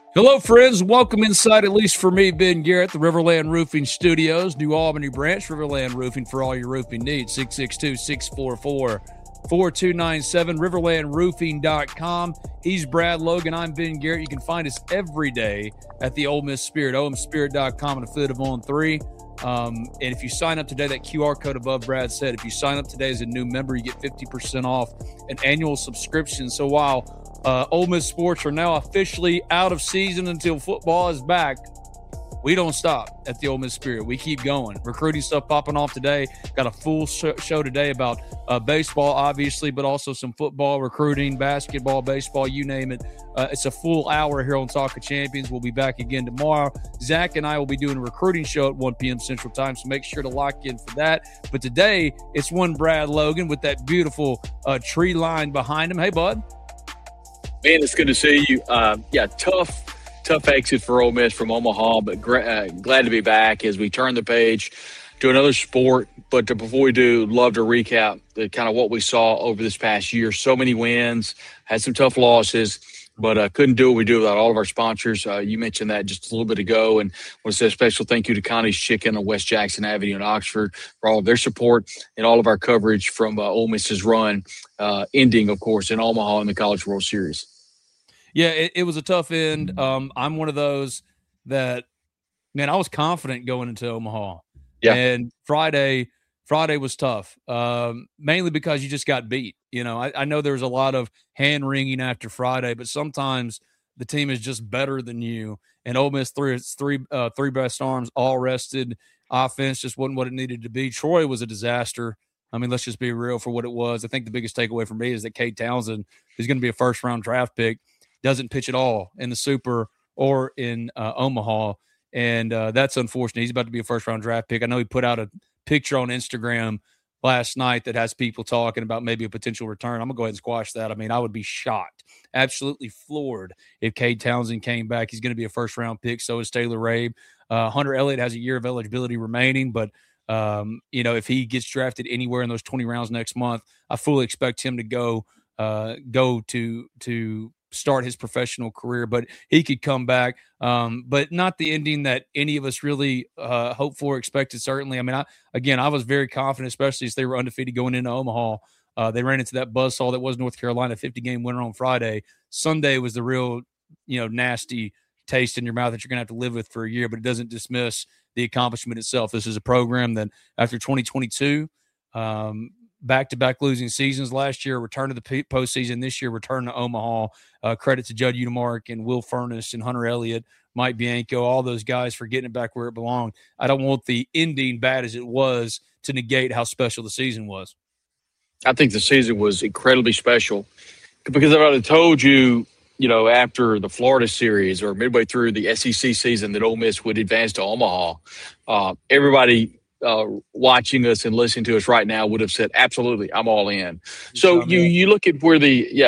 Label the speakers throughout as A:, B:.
A: Hello, friends. Welcome inside, at least for me, Ben Garrett, the Riverland Roofing Studios, New Albany branch, Riverland Roofing for all your roofing needs. 662-644-4297, riverlandroofing.com. He's Brad Logan. I'm Ben Garrett. You can find us every day at the Ole Miss Spirit, omspirit.com, and affiliate of On 3. And if you sign up today, that QR code above Brad said, if you sign up today as a new member, you get 50% off an annual subscription. So while Ole Miss sports are now officially out of season until football is back, we don't stop at the Ole Miss Spirit. We keep going. Recruiting stuff popping off today. Got a full show today about baseball, obviously, but also some football, recruiting, basketball, baseball, you name it. It's a full hour here on Talk of Champions. We'll be back again tomorrow. Zach and I will be doing a recruiting show at 1 p.m. Central Time, so make sure to lock in for that. But today, it's one Brad Logan with that beautiful tree line behind him. Hey, bud.
B: Man, it's good to see you. Tough exit for Ole Miss from Omaha, but glad to be back as we turn the page to another sport. But before we do, love to recap the kind of what we saw over this past year. So many wins, had some tough losses, but couldn't do what we do without all of our sponsors. You mentioned that just a little bit ago, and I want to say a special thank you to Connie's Chicken on West Jackson Avenue in Oxford for all of their support and all of our coverage from Ole Miss's run, ending, of course, in Omaha in the College World Series.
A: Yeah, it was a tough end. I'm one of those that, man, I was confident going into Omaha.
B: Yeah.
A: And Friday was tough, mainly because you just got beat. You know, I know there was a lot of hand-wringing after Friday, but sometimes the team is just better than you. And Ole Miss three best arms, all rested. Offense just wasn't what it needed to be. Troy was a disaster. I mean, let's just be real for what it was. I think the biggest takeaway for me is that Cade Townsend, who's going to be a first-round draft pick, doesn't pitch at all in the Super or in Omaha, and that's unfortunate. He's about to be a first-round draft pick. I know he put out a picture on Instagram last night that has people talking about maybe a potential return. I'm going to go ahead and squash that. I mean, I would be shocked, absolutely floored if Cade Townsend came back. He's going to be a first-round pick. So is Taylor Rabe. Hunter Elliott has a year of eligibility remaining, but if he gets drafted anywhere in those 20 rounds next month, I fully expect him to go to start his professional career, but he could come back. But not the ending that any of us really hoped for, expected, certainly. I mean, I was very confident, especially as they were undefeated going into Omaha. They ran into that buzzsaw that was North Carolina, 50-game winner on Friday. Sunday was the real, nasty taste in your mouth that you're going to have to live with for a year, but it doesn't dismiss the accomplishment itself. This is a program that after 2022, back-to-back losing seasons last year, return to the postseason this year, return to Omaha. Credit to Judd Udemark and Will Furniss and Hunter Elliott, Mike Bianco, all those guys for getting it back where it belonged. I don't want the ending, bad as it was, to negate how special the season was.
B: I think the season was incredibly special because if I had told you, after the Florida series or midway through the SEC season that Ole Miss would advance to Omaha, everybody watching us and listening to us right now would have said, absolutely, I'm all in. So you look at where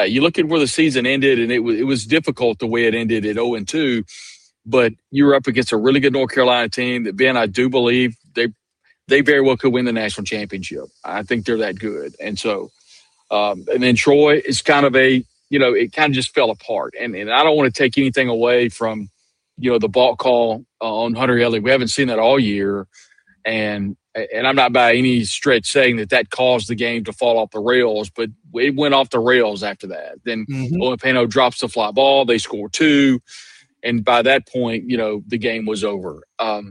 B: the season ended, and it was difficult the way it ended at 0-2, but you were up against a really good North Carolina team that, Ben, I do believe they very well could win the national championship. I think they're that good. And so, and then Troy is kind of it kind of just fell apart. And I don't want to take anything away from, the balk call on Hunter Elliott. We haven't seen that all year. And I'm not by any stretch saying that caused the game to fall off the rails, but it went off the rails after that. Then Olipano drops the fly ball. They score 2. And by that point, the game was over.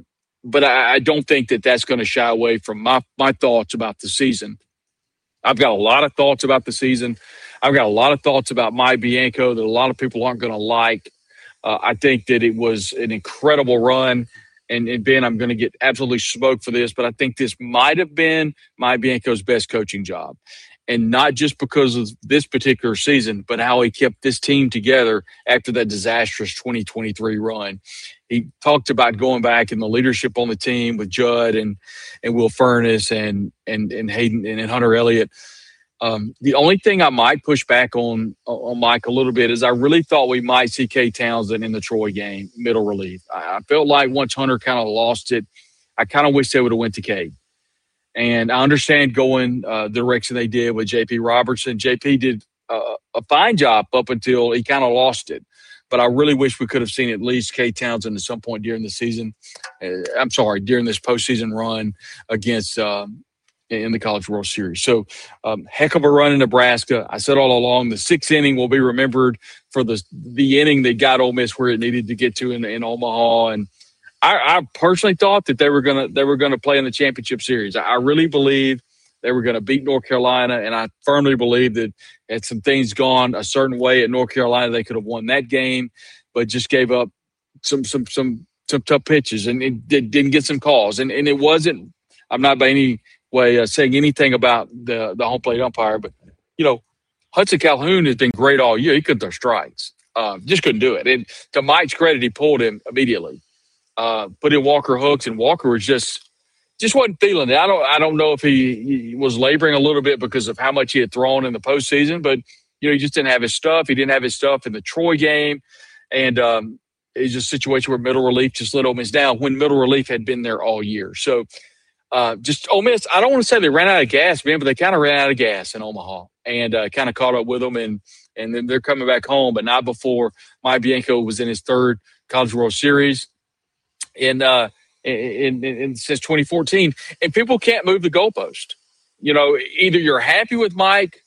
B: But I don't think that's going to shy away from my thoughts about the season. I've got a lot of thoughts about the season. I've got a lot of thoughts about Mike Bianco that a lot of people aren't going to like. I think that it was an incredible run. And Ben, I'm going to get absolutely smoked for this, but I think this might have been Mike Bianco's best coaching job. And not just because of this particular season, but how he kept this team together after that disastrous 2023 run. He talked about going back and the leadership on the team with Judd and Will Furniss and Hayden and Hunter Elliott. The only thing I might push back on Mike a little bit is I really thought we might see Cade Townsend in the Troy game, middle relief. I felt like once Hunter kind of lost it, I kind of wish they would have went to Cade. And I understand going the direction they did with J.P. Robertson. J.P. did a fine job up until he kind of lost it. But I really wish we could have seen at least Cade Townsend at some point during the season. During this postseason run against in the College World Series. So heck of a run in Nebraska. I said all along the sixth inning will be remembered for the inning that got Ole Miss where it needed to get to in Omaha. And I personally thought that they were gonna play in the championship series. I really believe they were going to beat North Carolina, and I firmly believe that had some things gone a certain way at North Carolina, they could have won that game, but just gave up some tough pitches and it didn't get some calls. And it wasn't. I'm not by any way saying anything about the home plate umpire, but Hudson Calhoun has been great all year. He couldn't throw strikes, just couldn't do it. And to Mike's credit, he pulled him immediately. Put in Walker hooks, and Walker was just wasn't feeling it. I don't know if he was laboring a little bit because of how much he had thrown in the postseason, but he just didn't have his stuff. He didn't have his stuff in the Troy game, and it's just a situation where Middle Relief just let Ole Miss down when Middle Relief had been there all year. So just Ole Miss, I don't want to say they ran out of gas, man, but they kind of ran out of gas in Omaha and kind of caught up with them, and then they're coming back home, but not before Mike Bianco was in his third College World Series. In since 2014, and people can't move the goalpost. Either you're happy with Mike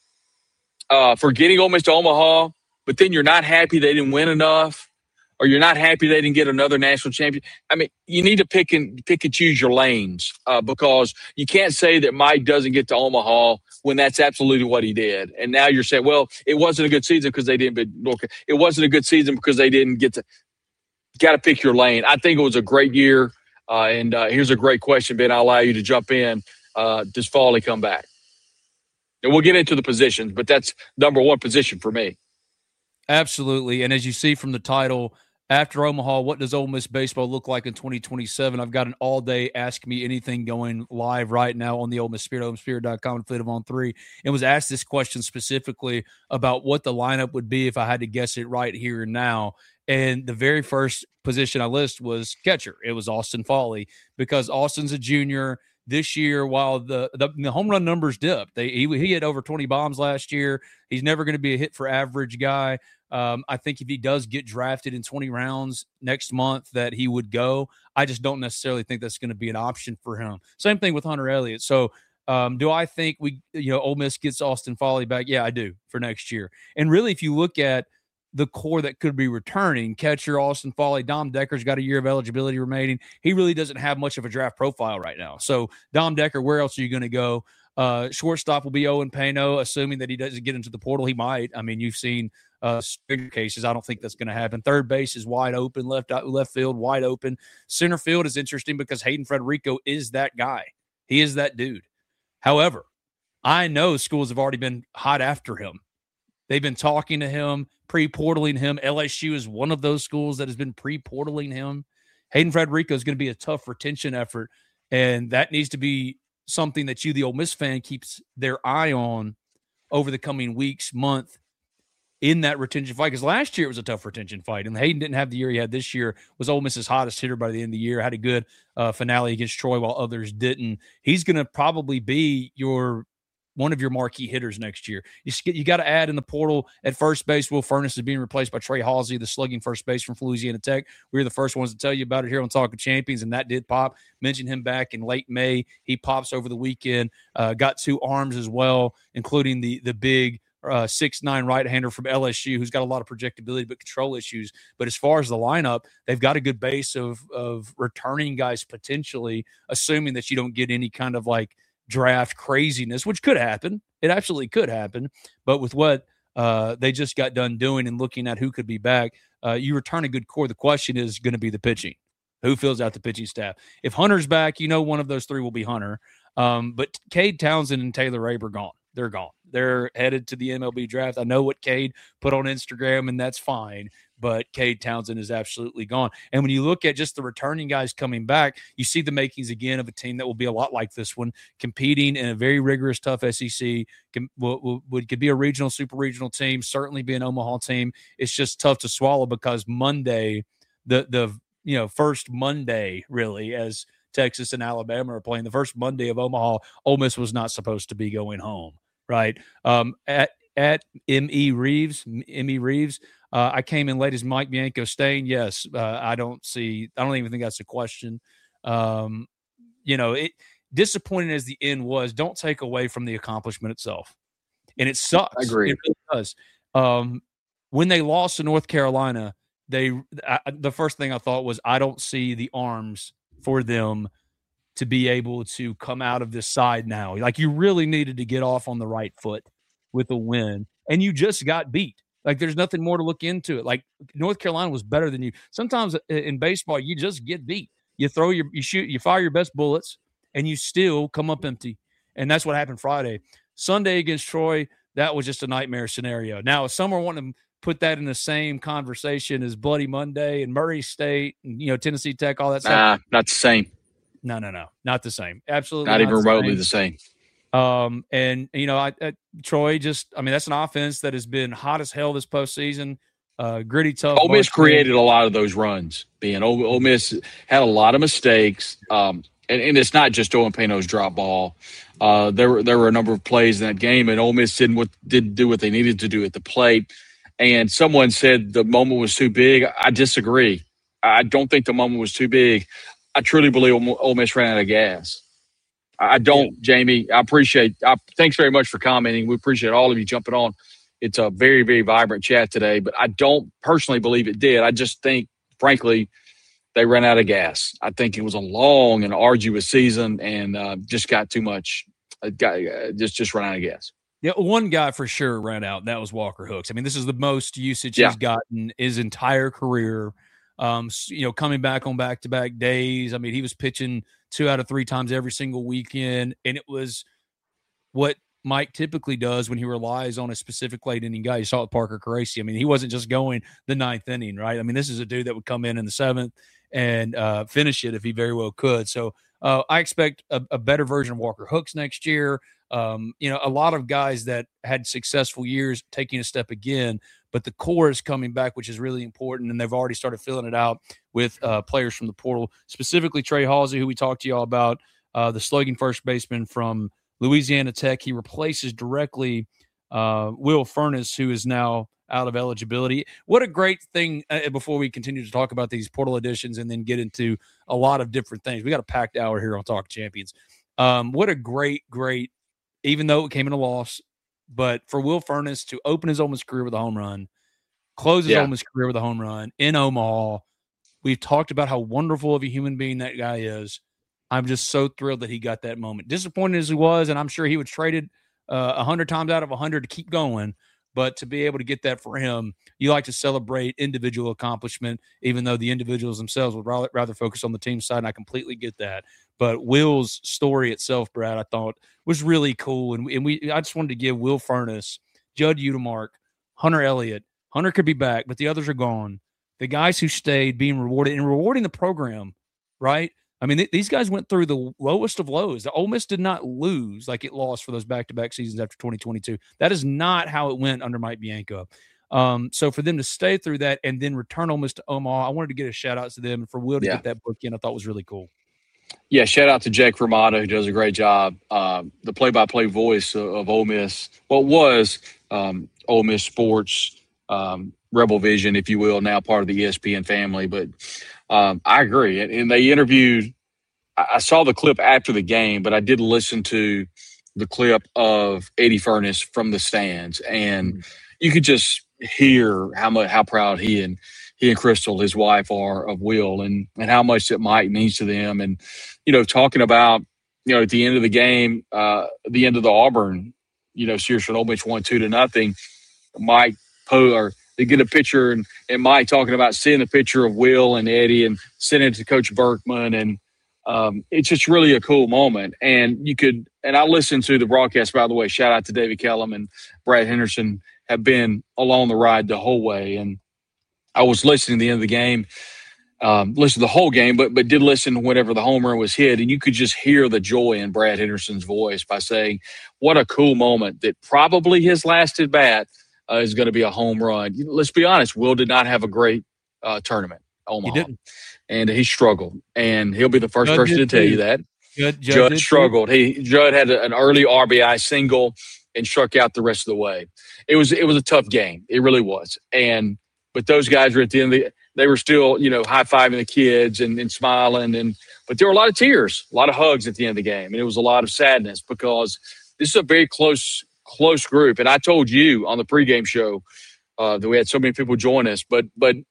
B: for getting Ole Miss to Omaha, but then you're not happy they didn't win enough, or you're not happy they didn't get another national champion. I mean, you need to pick and choose your lanes because you can't say that Mike doesn't get to Omaha when that's absolutely what he did. And now you're saying, well, it wasn't a good season because they didn't. It wasn't a good season because they didn't get to. Got to pick your lane. I think it was a great year. And here's a great question, Ben. I'll allow you to jump in. Does Foley come back? And we'll get into the positions, but that's number one position for me.
A: Absolutely. And as you see from the title, after Omaha, what does Ole Miss baseball look like in 2027? I've got an all-day Ask Me Anything going live right now on the Ole Miss Spirit, OleMissSpirit.com, and Fleet on 3. And was asked this question specifically about what the lineup would be if I had to guess it right here and now. And the very first position I list was catcher. It was Austin Foley because Austin's a junior this year. While the home run numbers dipped, he hit over 20 bombs last year. He's never going to be a hit for average guy. I think if he does get drafted in 20 rounds next month, that he would go. I just don't necessarily think that's going to be an option for him. Same thing with Hunter Elliott. So do I think Ole Miss gets Austin Foley back? Yeah, I do for next year. And really, if you look at the core that could be returning, catcher Austin Foley, Dom Decker's got a year of eligibility remaining. He really doesn't have much of a draft profile right now. So Dom Decker, where else are you going to go? Shortstop will be Owen Pano, assuming that he doesn't get into the portal. He might. I mean, you've seen bigger cases. I don't think that's going to happen. Third base is wide open. Left field wide open. Center field is interesting because Hayden Federico is that guy. He is that dude. However, I know schools have already been hot after him. They've been talking to him, pre-portaling him. LSU is one of those schools that has been pre-portaling him. Hayden Federico is going to be a tough retention effort, and that needs to be something that the Ole Miss fan, keeps their eye on over the coming weeks, month, in that retention fight. Because last year it was a tough retention fight, and Hayden didn't have the year he had this year. Was Ole Miss's hottest hitter by the end of the year. Had a good finale against Troy while others didn't. He's going to probably be one of your marquee hitters next year. You got to add in the portal at first base. Will Furnace is being replaced by Trey Halsey, the slugging first base from Louisiana Tech. We were the first ones to tell you about it here on Talking Champions, and that did pop. Mentioned him back in late May. He pops over the weekend. Got 2 arms as well, including the big 6'9" right-hander from LSU who's got a lot of projectability but control issues. But as far as the lineup, they've got a good base of returning guys potentially, assuming that you don't get any kind of draft craziness, which could happen. It absolutely could happen. But with what they just got done doing and looking at who could be back, you return a good core. The question is going to be the pitching. Who fills out the pitching staff? If Hunter's back, one of those 3 will be Hunter. But Cade Townsend and Taylor Rabe are gone. They're gone. They're headed to the MLB draft. I know what Cade put on Instagram, and that's fine. But Cade Townsend is absolutely gone. And when you look at just the returning guys coming back, you see the makings again of a team that will be a lot like this one, competing in a very rigorous, tough SEC. Could be a regional, super regional team, certainly be an Omaha team. It's just tough to swallow because Monday, the first Monday, really, as Texas and Alabama are playing, the first Monday of Omaha, Ole Miss was not supposed to be going home, right? at M.E. Reeves. I came in late as Mike Bianco staying. Yes, I don't even think that's a question. Disappointing as the end was, don't take away from the accomplishment itself. And it sucks.
B: I agree.
A: It really does. When they lost to North Carolina, the first thing I thought was, I don't see the arms for them to be able to come out of this side now. Like, you really needed to get off on the right foot with a win, and you just got beat. Like, there's nothing more to look into it. Like, North Carolina was better than you. Sometimes in baseball, you just get beat. You fire your best bullets, and you still come up empty. And that's what happened Friday. Sunday against Troy, that was just a nightmare scenario. Now, if some are wanting to put that in the same conversation as Bloody Monday and Murray State and, Tennessee Tech, all that stuff.
B: Not the same.
A: No, not the same. Absolutely
B: not even remotely the same.
A: Troy that's an offense that has been hot as hell this postseason. Gritty, tough.
B: Ole Miss created a lot of those runs. Ole Miss had a lot of mistakes. And it's not just Owen Pano's drop ball. There were a number of plays in that game, and Ole Miss didn't do what they needed to do at the plate. And someone said the moment was too big. I disagree. I don't think the moment was too big. I truly believe Ole Miss ran out of gas. I don't, Jamie. Thanks very much for commenting. We appreciate all of you jumping on. It's a very, very vibrant chat today, but I don't personally believe it did. I just think, frankly, they ran out of gas. I think it was a long and arduous season, and just got too much. Just ran out of gas.
A: Yeah, one guy for sure ran out, and that was Walker Hooks. I mean, this is the most usage he's gotten his entire career. Coming back on back-to-back days. I mean, he was pitching 2 out of 3 times every single weekend, and it was what Mike typically does when he relies on a specific late inning guy. You saw it with Parker Caracci. I mean, he wasn't just going the 9th inning, right? I mean, this is a dude that would come in the 7th and finish it if he very well could. So I expect a better version of Walker Hooks next year. A lot of guys that had successful years taking a step again, but the core is coming back, which is really important, and they've already started filling it out with players from the portal, specifically Trey Halsey, who we talked to y'all about, the slugging first baseman from Louisiana Tech. He replaces directly Will Furniss, who is now out of eligibility. What a great thing, before we continue to talk about these portal additions and then get into a lot of different things. We got a packed hour here on Talk Champions. What a great, even though it came in a loss, but for Will Furniss to open his Ole Miss career with a home run, close his Ole Miss career with a home run in Omaha. We've talked about how wonderful of a human being that guy is. I'm just so thrilled that he got that moment. Disappointed as he was, and I'm sure he would trade it 100 times out of 100 to keep going. But to be able to get that for him, you like to celebrate individual accomplishment, even though the individuals themselves would rather focus on the team side, and I completely get that. But Will's story itself, Brad, I thought was really cool. And I just wanted to give Will Furniss, Judd Utemark, Hunter Elliott. Hunter could be back, but the others are gone. The guys who stayed being rewarded and rewarding the program, right? I mean, these guys went through the lowest of lows. The Ole Miss did not lose like it lost for those back-to-back seasons after 2022. That is not how it went under Mike Bianco. So for them to stay through that and then return Ole Miss to Omaha, I wanted to get a shout-out to them. And for Will to get that book in, I thought was really cool.
B: Yeah, shout out to Jake Ramada, who does a great job. The play-by-play voice of Ole Miss. What was Ole Miss Sports, Rebel Vision, if you will, now part of the ESPN family. But I agree. And they interviewed – I saw the clip after the game, but I did listen to the clip of Eddie Furniss from the stands. And you could just hear how proud he and Crystal, his wife, are of Will and how much that Mike means to them. And, talking about, at the end of the game, the end of the Auburn, Sears Ole Miss won 2-0. Mike they get a picture and Mike talking about seeing a picture of Will and Eddie and sending it to Coach Berkman. And it's just really a cool moment. And I listened to the broadcast, by the way. Shout out to David Kellum and Brad Henderson have been along the ride the whole way. And I was listening at the end of the game, listened to the whole game, but did listen whenever the home run was hit. And you could just hear the joy in Brad Henderson's voice by saying, what a cool moment that probably his last at bat is going to be a home run. Let's be honest, Will did not have a great tournament, Omaha. He didn't. And he struggled. And he'll be the first person to tell you that. Judd struggled. Judd had an early RBI single. and struck out the rest of the way. It was a tough game. It really was. But those guys were at the end of they were still, high-fiving the kids and smiling. But there were a lot of tears, a lot of hugs at the end of the game. And it was a lot of sadness because this is a very close group. And I told you on the pregame show that we had so many people join us, but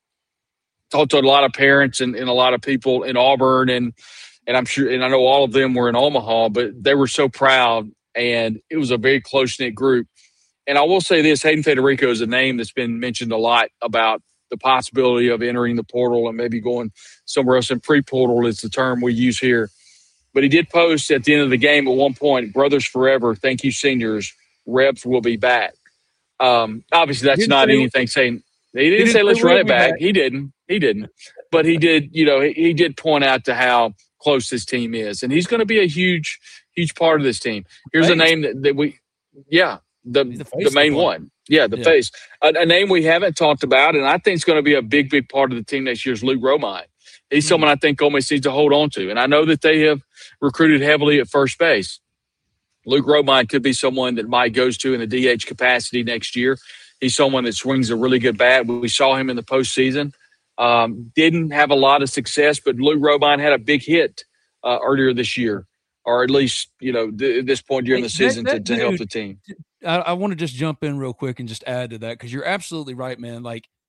B: talked to a lot of parents and a lot of people in Auburn and I'm sure, and I know all of them were in Omaha, but they were so proud, and it was a very close-knit group. And I will say this, Hayden Federico is a name that's been mentioned a lot about the possibility of entering the portal and maybe going somewhere else. And pre-portal is the term we use here. But he did post at the end of the game at one point, "Brothers forever, thank you, seniors. Rebs will be back." Obviously, that's not anything saying – he didn't say let's run it back. He didn't. But he did, he did point out to how close this team is. And he's going to be a huge part of this team. Here's a name that we – the main one. Yeah, the face. A name we haven't talked about, and I think it's going to be a big part of the team next year is Luke Romine. He's someone I think Ole Miss needs to hold on to. And I know that they have recruited heavily at first base. Luke Romine could be someone that Mike goes to in the DH capacity next year. He's someone that swings a really good bat. We saw him in the postseason. Didn't have a lot of success, but Luke Romine had a big hit earlier this year, or at least, at this point during the season to help the team.
A: I want to just jump in real quick and just add to that because you're absolutely right, man.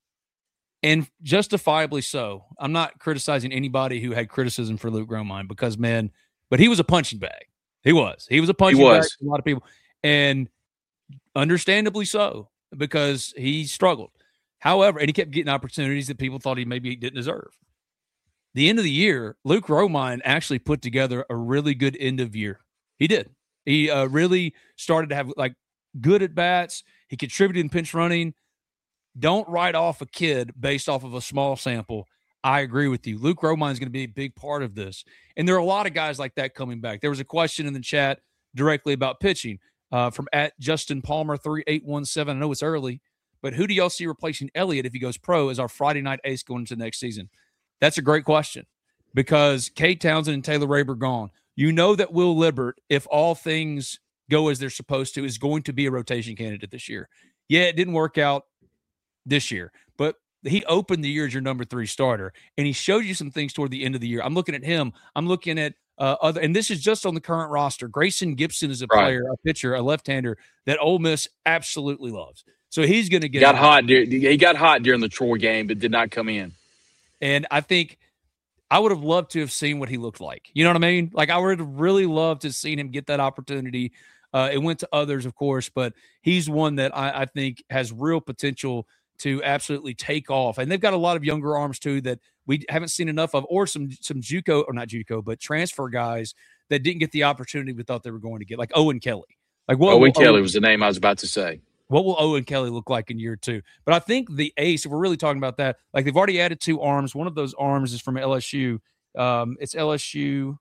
A: And justifiably so. I'm not criticizing anybody who had criticism for Luke Romine because, man, but he was a punching bag. He was a punching bag for a lot of people, and understandably so because he struggled. However, and he kept getting opportunities that people thought he maybe didn't deserve. The end of the year, Luke Romine actually put together a really good end of year. He did. He really started to have good at bats. He contributed in pinch running. Don't write off a kid based off of a small sample. I agree with you. Luke Romine is going to be a big part of this. And there are a lot of guys like that coming back. There was a question in the chat directly about pitching from @JustinPalmer3817. I know it's early, but who do y'all see replacing Elliott if he goes pro as our Friday night ace going into next season? That's a great question because Kate Townsend and Taylor Raber gone. You know that Will Libbert, if all things go as they're supposed to, is going to be a rotation candidate this year. Yeah, it didn't work out this year, but he opened the year as your number 3 starter, and he showed you some things toward the end of the year. I'm looking at him. I'm looking at other, and this is just on the current roster. Grayson Gibson is a player, a pitcher, a left-hander that Ole Miss absolutely loves. So he's going to get
B: he got hot during the Troy game, but did not come in.
A: And I think I would have loved to have seen what he looked like. You know what I mean? I would have really loved to have seen him get that opportunity. It went to others, of course, but he's one that I think has real potential to absolutely take off. And they've got a lot of younger arms, too, that we haven't seen enough of, or some JUCO, or not JUCO, but transfer guys that didn't get the opportunity we thought they were going to get, like Owen Kelly.
B: Owen Kelly was the name I was about to say.
A: What will Owen Kelly look like in year 2? But I think the ace, if we're really talking about that, they've already added 2 arms. One of those arms is from LSU. It's LSU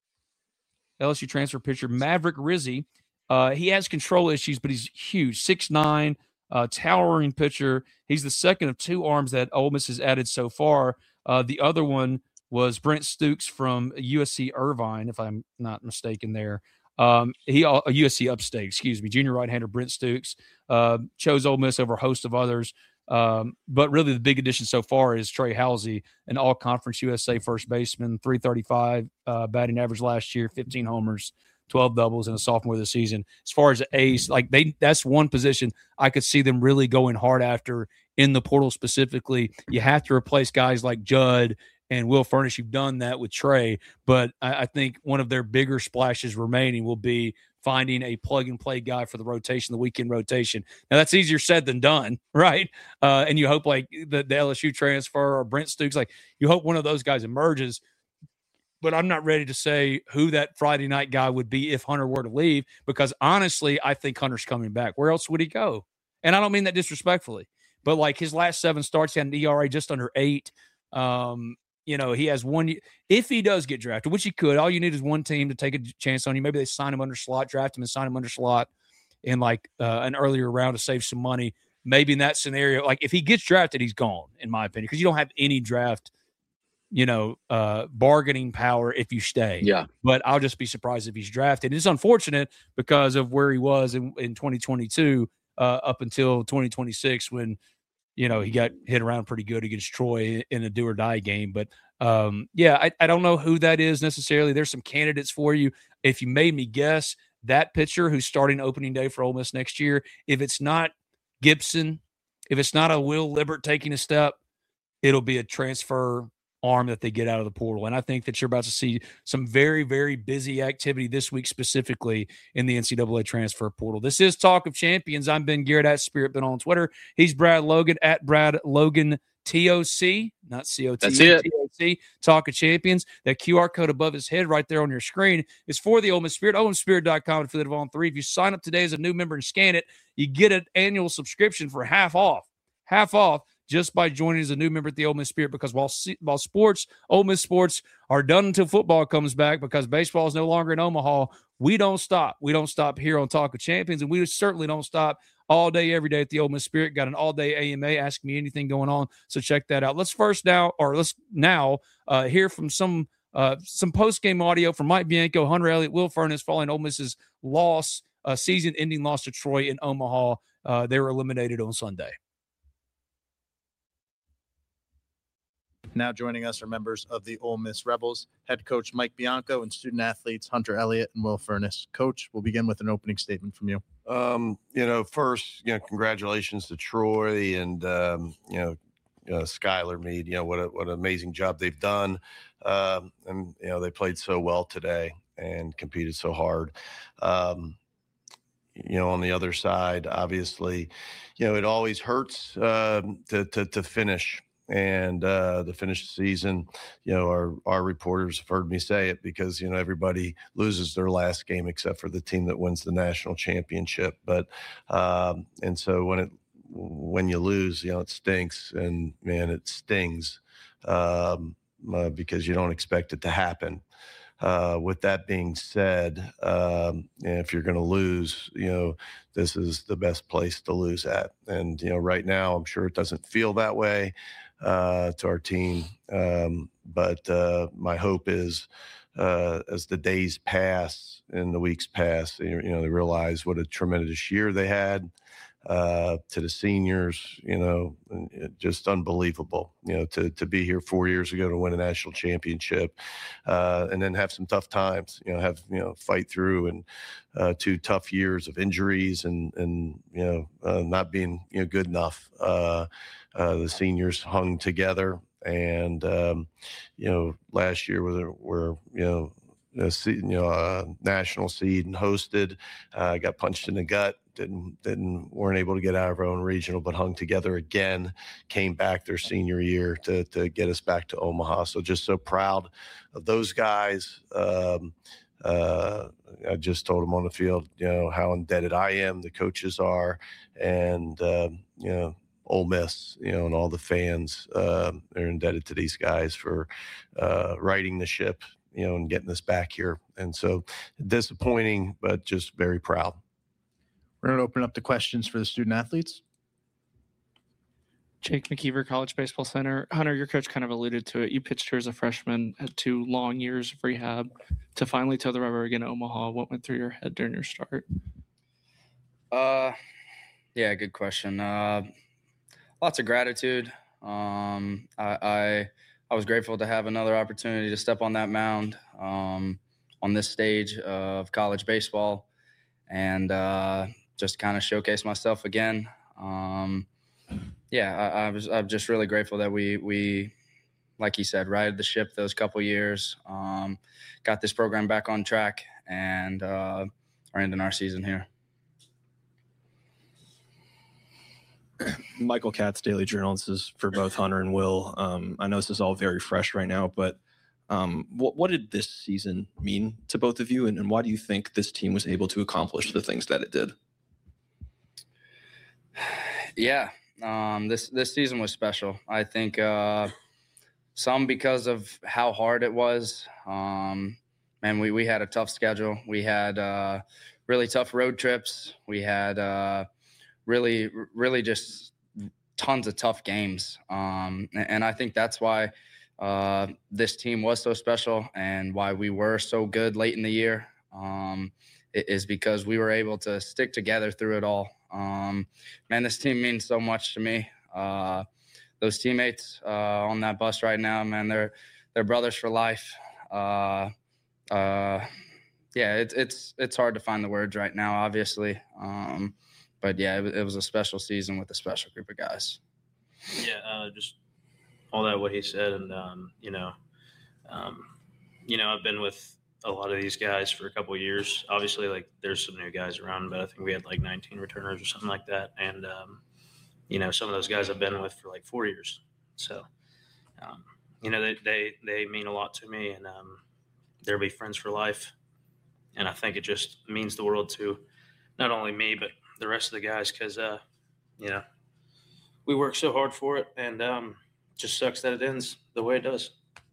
A: transfer pitcher Maverick Rizzi. He has control issues, but he's huge, 6'9", towering pitcher. He's the second of 2 arms that Ole Miss has added so far. The other one was Brent Stukes from USC Irvine, if I'm not mistaken there. USC Upstate, excuse me, junior right-hander Brent Stukes chose Ole Miss over a host of others. But really the big addition so far is Trey Halsey, an all-conference USA first baseman, 335 batting average last year, 15 homers, 12 doubles, and a sophomore of the season. As far as the ace, that's one position I could see them really going hard after in the portal specifically. You have to replace guys like Judd and Will Furnish. You've done that with Trey, but I think one of their bigger splashes remaining will be finding a plug-and-play guy for the rotation, the weekend rotation. Now, that's easier said than done, right? And you hope the LSU transfer or Brent Stukes, you hope one of those guys emerges. But I'm not ready to say who that Friday night guy would be if Hunter were to leave, because honestly, I think Hunter's coming back. Where else would he go? And I don't mean that disrespectfully, but his last 7 starts, he had an ERA just under 8. He has one. If he does get drafted, which he could, all you need is one team to take a chance on you. Maybe they sign him under slot, draft him and sign him under slot in an earlier round to save some money. Maybe in that scenario, if he gets drafted, he's gone, in my opinion, because you don't have any draft bargaining power if you stay.
B: Yeah.
A: But I'll just be surprised if he's drafted. It's unfortunate because of where he was in 2022 up until 2026 when, he got hit around pretty good against Troy in a do or die game. But I don't know who that is necessarily. There's some candidates for you. If you made me guess, that pitcher who's starting opening day for Ole Miss next year, if it's not Gibson, if it's not a Will Libbert taking a step, it'll be a transfer arm that they get out of the portal. And I think that you're about to see some very, very busy activity this week, specifically in the NCAA transfer portal. This is Talk of Champions. I'm Ben Garrett at Spirit Ben on Twitter. He's Brad Logan at Brad Logan TOC, not COT.
B: That's it.
A: TOC, Talk of Champions. That QR code above his head right there on your screen is for the Ole Miss Spirit. OleMissSpirit.com, affiliate of On3. If you sign up today as a new member and scan it, you get an annual subscription for half off. Just by joining as a new member at the Ole Miss Spirit, because while Ole Miss sports are done until football comes back, because baseball is no longer in Omaha, we don't stop. We don't stop here on Talk of Champions, and we certainly don't stop all day, every day at the Ole Miss Spirit. Got an all-day AMA, Ask Me Anything going on, so check that out. Let's now hear from some post-game audio from Mike Bianco, Hunter Elliott, Will Furniss following Ole Miss's loss, season-ending loss to Troy in Omaha. They were eliminated on Sunday.
C: Now joining us are members of the Ole Miss Rebels, head coach Mike Bianco and student athletes Hunter Elliott and Will Furniss. Coach, we'll begin with an opening statement from you.
D: First, congratulations to Troy and, Skylar Meade. What an amazing job they've done. They played so well today and competed so hard. On the other side, obviously, it always hurts to finish. And to finish the season, our reporters have heard me say it because, everybody loses their last game except for the team that wins the national championship. But and so when you lose, it stinks, and man, it stings because you don't expect it to happen. With that being said, if you're going to lose, this is the best place to lose at. And, right now, I'm sure it doesn't feel that way to our team. But my hope is as the days pass and the weeks pass, they realize what a tremendous year they had. To the seniors, just unbelievable, to be here 4 years ago to win a national championship, and then have some tough times, fight through and 2 tough years of injuries and not being good enough. The seniors hung together, and last year we're national seed and hosted, got punched in the gut. Weren't able to get out of our own regional, but hung together again, came back their senior year to get us back to Omaha. So just so proud of those guys. I just told them on the field, how indebted I am, the coaches are, and, Ole Miss, and all the fans are indebted to these guys for righting the ship, and getting us back here. And so disappointing, but just very proud.
C: We're going to open up the questions for the student athletes.
E: Jake McKeever, College Baseball Center. Hunter, your coach kind of alluded to it. You pitched here as a freshman, had 2 long years of rehab to finally toe the rubber again at Omaha. What went through your head during your start?
F: Yeah, good question. Lots of gratitude. I was grateful to have another opportunity to step on that mound on this stage of college baseball and just kind of showcase myself again. I'm just really grateful that we, like you said, righted the ship those couple years, got this program back on track, and are ending our season here.
G: Michael Katz, Daily Journal. This is for both Hunter and Will. I know this is all very fresh right now, but what did this season mean to both of you, and why do you think this team was able to accomplish the things that it did?
F: Yeah, this season was special. I think some because of how hard it was. We had a tough schedule. We had really tough road trips. We had really just tons of tough games. And I think that's why this team was so special and why we were so good late in the year is because we were able to stick together through it all. Man, this team means so much to me. Those teammates on that bus right now, man, they're brothers for life. Yeah, it's hard to find the words right now, obviously. But yeah, it was a special season with a special group of guys.
H: Yeah, just all that what he said, and I've been with a lot of these guys for a couple of years. Obviously, like there's some new guys around, but I think we had like 19 returners or something like that, and some of those guys I've been with for like 4 years. So, they mean a lot to me, and they'll be friends for life. And I think it just means the world to not only me, but the rest of the guys because, we work so hard for it, and just sucks that it ends the way it does.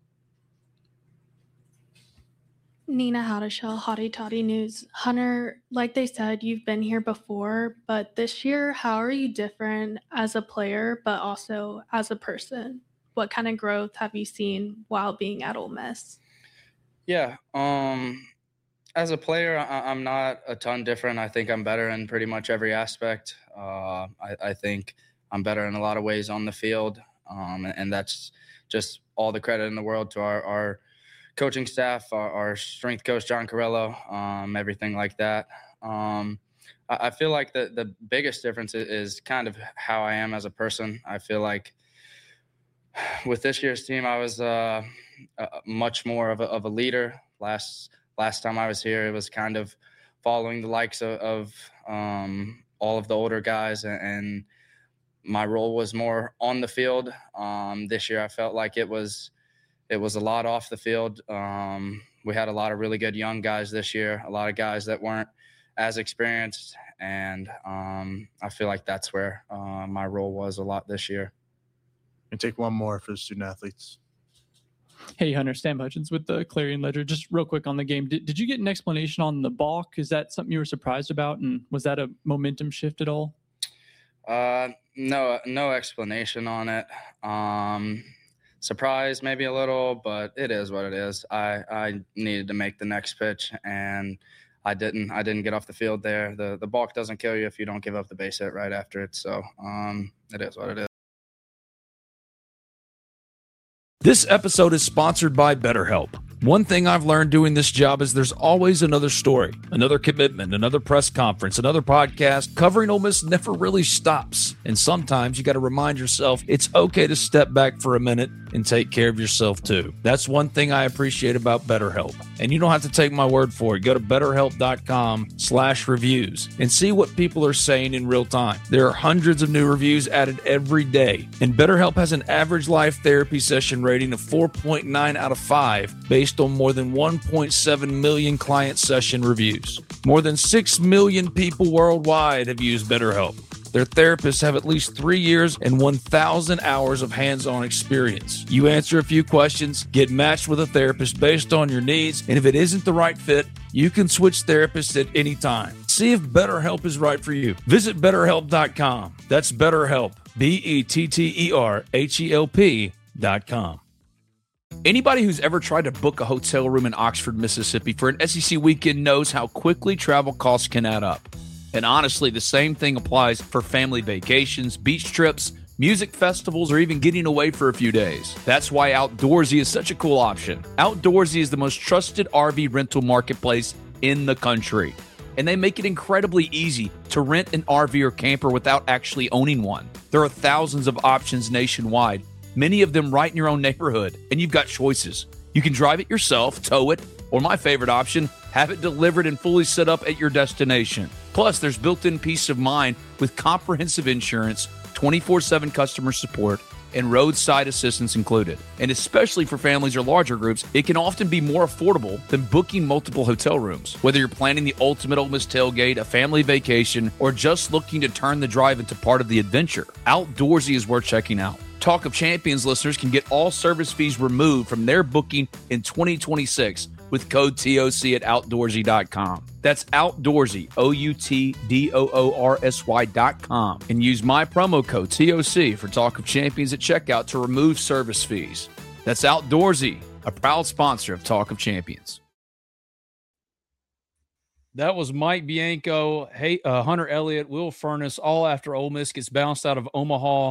I: Nina Howdeshell, Hottie Toddy News. Hunter, like they said, you've been here before, but this year, how are you different as a player, but also as a person? What kind of growth have you seen while being at Ole Miss?
F: Yeah, as a player, I'm not a ton different. I think I'm better in pretty much every aspect. I think I'm better in a lot of ways on the field, and that's just all the credit in the world to our coaching staff, our strength coach, John Carello, everything like that. I feel like the biggest difference is kind of how I am as a person. I feel like with this year's team, I was much more of a leader. Last time I was here, it was kind of following the likes of all of the older guys, and my role was more on the field. This year, I felt like it was a lot off the field. We had a lot of really good young guys this year, a lot of guys that weren't as experienced, and I feel like that's where my role was a lot this year.
C: And take one more for the student athletes.
J: Hey, Hunter, Stan Hutchins with the Clarion Ledger. Just real quick on the game. Did you get an explanation on the balk? Is that something you were surprised about? And was that a momentum shift at all?
F: No explanation on it. Surprised maybe a little, but it is what it is. I needed to make the next pitch, and I didn't get off the field there. The balk doesn't kill you if you don't give up the base hit right after it. So it is what it is.
A: This episode is sponsored by BetterHelp. One thing I've learned doing this job is there's always another story, another commitment, another press conference, another podcast. Covering Ole Miss never really stops. And sometimes you got to remind yourself it's okay to step back for a minute and take care of yourself too. That's one thing I appreciate about BetterHelp. And you don't have to take my word for it. Go to BetterHelp.com/reviews and see what people are saying in real time. There are hundreds of new reviews added every day. And BetterHelp has an average live therapy session rating of 4.9 out of 5 based on more than 1.7 million client session reviews. More than 6 million people worldwide have used BetterHelp. Their therapists have at least 3 years and 1,000 hours of hands-on experience. You answer a few questions, get matched with a therapist based on your needs, and if it isn't the right fit, you can switch therapists at any time. See if BetterHelp is right for you. Visit BetterHelp.com. That's BetterHelp, BetterHelp.com. Anybody who's ever tried to book a hotel room in Oxford, Mississippi for an SEC weekend knows how quickly travel costs can add up. And honestly, the same thing applies for family vacations, beach trips, music festivals, or even getting away for a few days. That's why Outdoorsy is such a cool option. Outdoorsy is the most trusted RV rental marketplace in the country. And they make it incredibly easy to rent an RV or camper without actually owning one. There are thousands of options nationwide, many of them right in your own neighborhood, and you've got choices. You can drive it yourself, tow it, or my favorite option, have it delivered and fully set up at your destination. Plus, there's built-in peace of mind with comprehensive insurance, 24/7 customer support, and roadside assistance included. And especially for families or larger groups, it can often be more affordable than booking multiple hotel rooms. Whether you're planning the ultimate Ole Miss tailgate, a family vacation, or just looking to turn the drive into part of the adventure, Outdoorsy is worth checking out. Talk of Champions listeners can get all service fees removed from their booking in 2026 with code TOC at Outdoorsy.com. That's Outdoorsy, OUTDOORSY.com, and use my promo code TOC for Talk of Champions at checkout to remove service fees. That's Outdoorsy, a proud sponsor of Talk of Champions. That was Mike Bianco, Hunter Elliott, Will Furniss, all after Ole Miss gets bounced out of Omaha.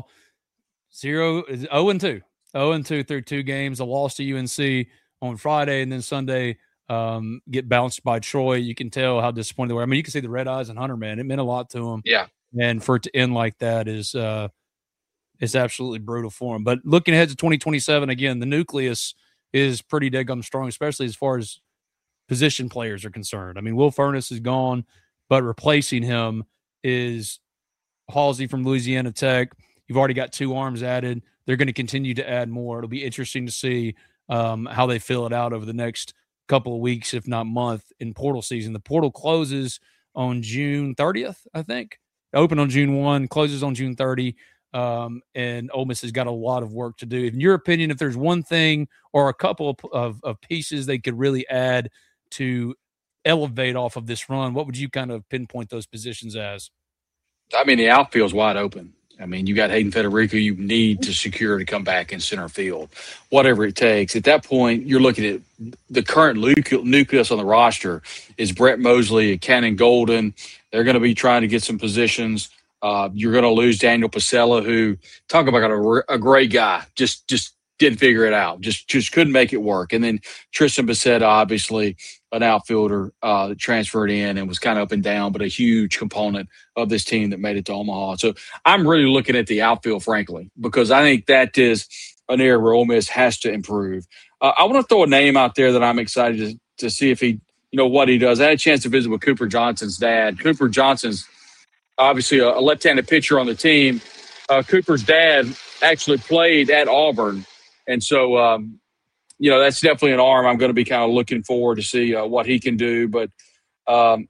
A: 0-2. 0-2 through 2 games. A loss to UNC on Friday, and then Sunday get bounced by Troy. You can tell how disappointed they were. I mean, you can see the red eyes on Hunter, man. It meant a lot to him.
B: Yeah.
A: And for it to end like that is it's absolutely brutal for him. But looking ahead to 2027, again, the nucleus is pretty daggum strong, especially as far as position players are concerned. I mean, Will Furniss is gone, but replacing him is Halsey from Louisiana Tech. You've already got 2 arms added. They're going to continue to add more. It'll be interesting to see how they fill it out over the next couple of weeks, if not month, in portal season. The portal closes on June 30th, I think. Open on June 1, closes on June 30. And Ole Miss has got a lot of work to do. In your opinion, if there's one thing or a couple of pieces they could really add to elevate off of this run, what would you kind of pinpoint those positions as?
B: I mean, the outfield's wide open. I mean, you got Hayden Federico you need to secure to come back in center field, whatever it takes. At that point, you're looking at the current nucleus on the roster is Brett Mosley, Cannon Golden. They're going to be trying to get some positions. You're going to lose Daniel Pasella, who, talk about a great guy, just didn't figure it out, just couldn't make it work. And then Tristan Bissetta, obviously an outfielder that transferred in and was kind of up and down, but a huge component of this team that made it to Omaha. So I'm really looking at the outfield, frankly, because I think that is an area where Ole Miss has to improve. I want to throw a name out there that I'm excited to see if he, what he does. I had a chance to visit with Cooper Johnson's dad. Cooper Johnson's obviously a left-handed pitcher on the team. Cooper's dad actually played at Auburn. And so, that's definitely an arm I'm going to be kind of looking forward to see what he can do. But, to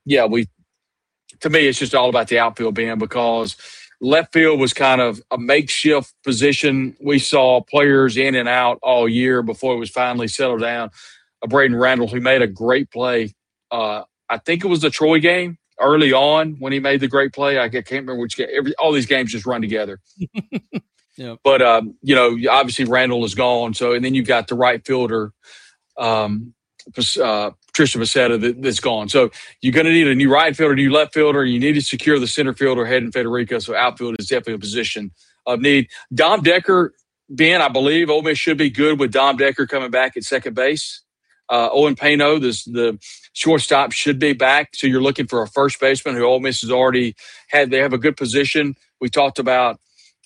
B: me, it's just all about the outfield, Ben, because left field was kind of a makeshift position. We saw players in and out all year before it was finally settled down. Braden Randall, who made a great play. I think it was the Troy game early on when he made the great play. I can't remember which game. All these games just run together.
A: Yeah.
B: But, obviously Randall is gone. So, and then you've got the right fielder, Tristan Bissetta that's gone. So you're going to need a new right fielder, new left fielder. You need to secure the center fielder, Hayden Federico. So outfield is definitely a position of need. Dom Decker, Ben, I believe Ole Miss should be good with Dom Decker coming back at second base. Owen Pano, the shortstop, should be back. So you're looking for a first baseman who Ole Miss has already had. They have a good position. We talked about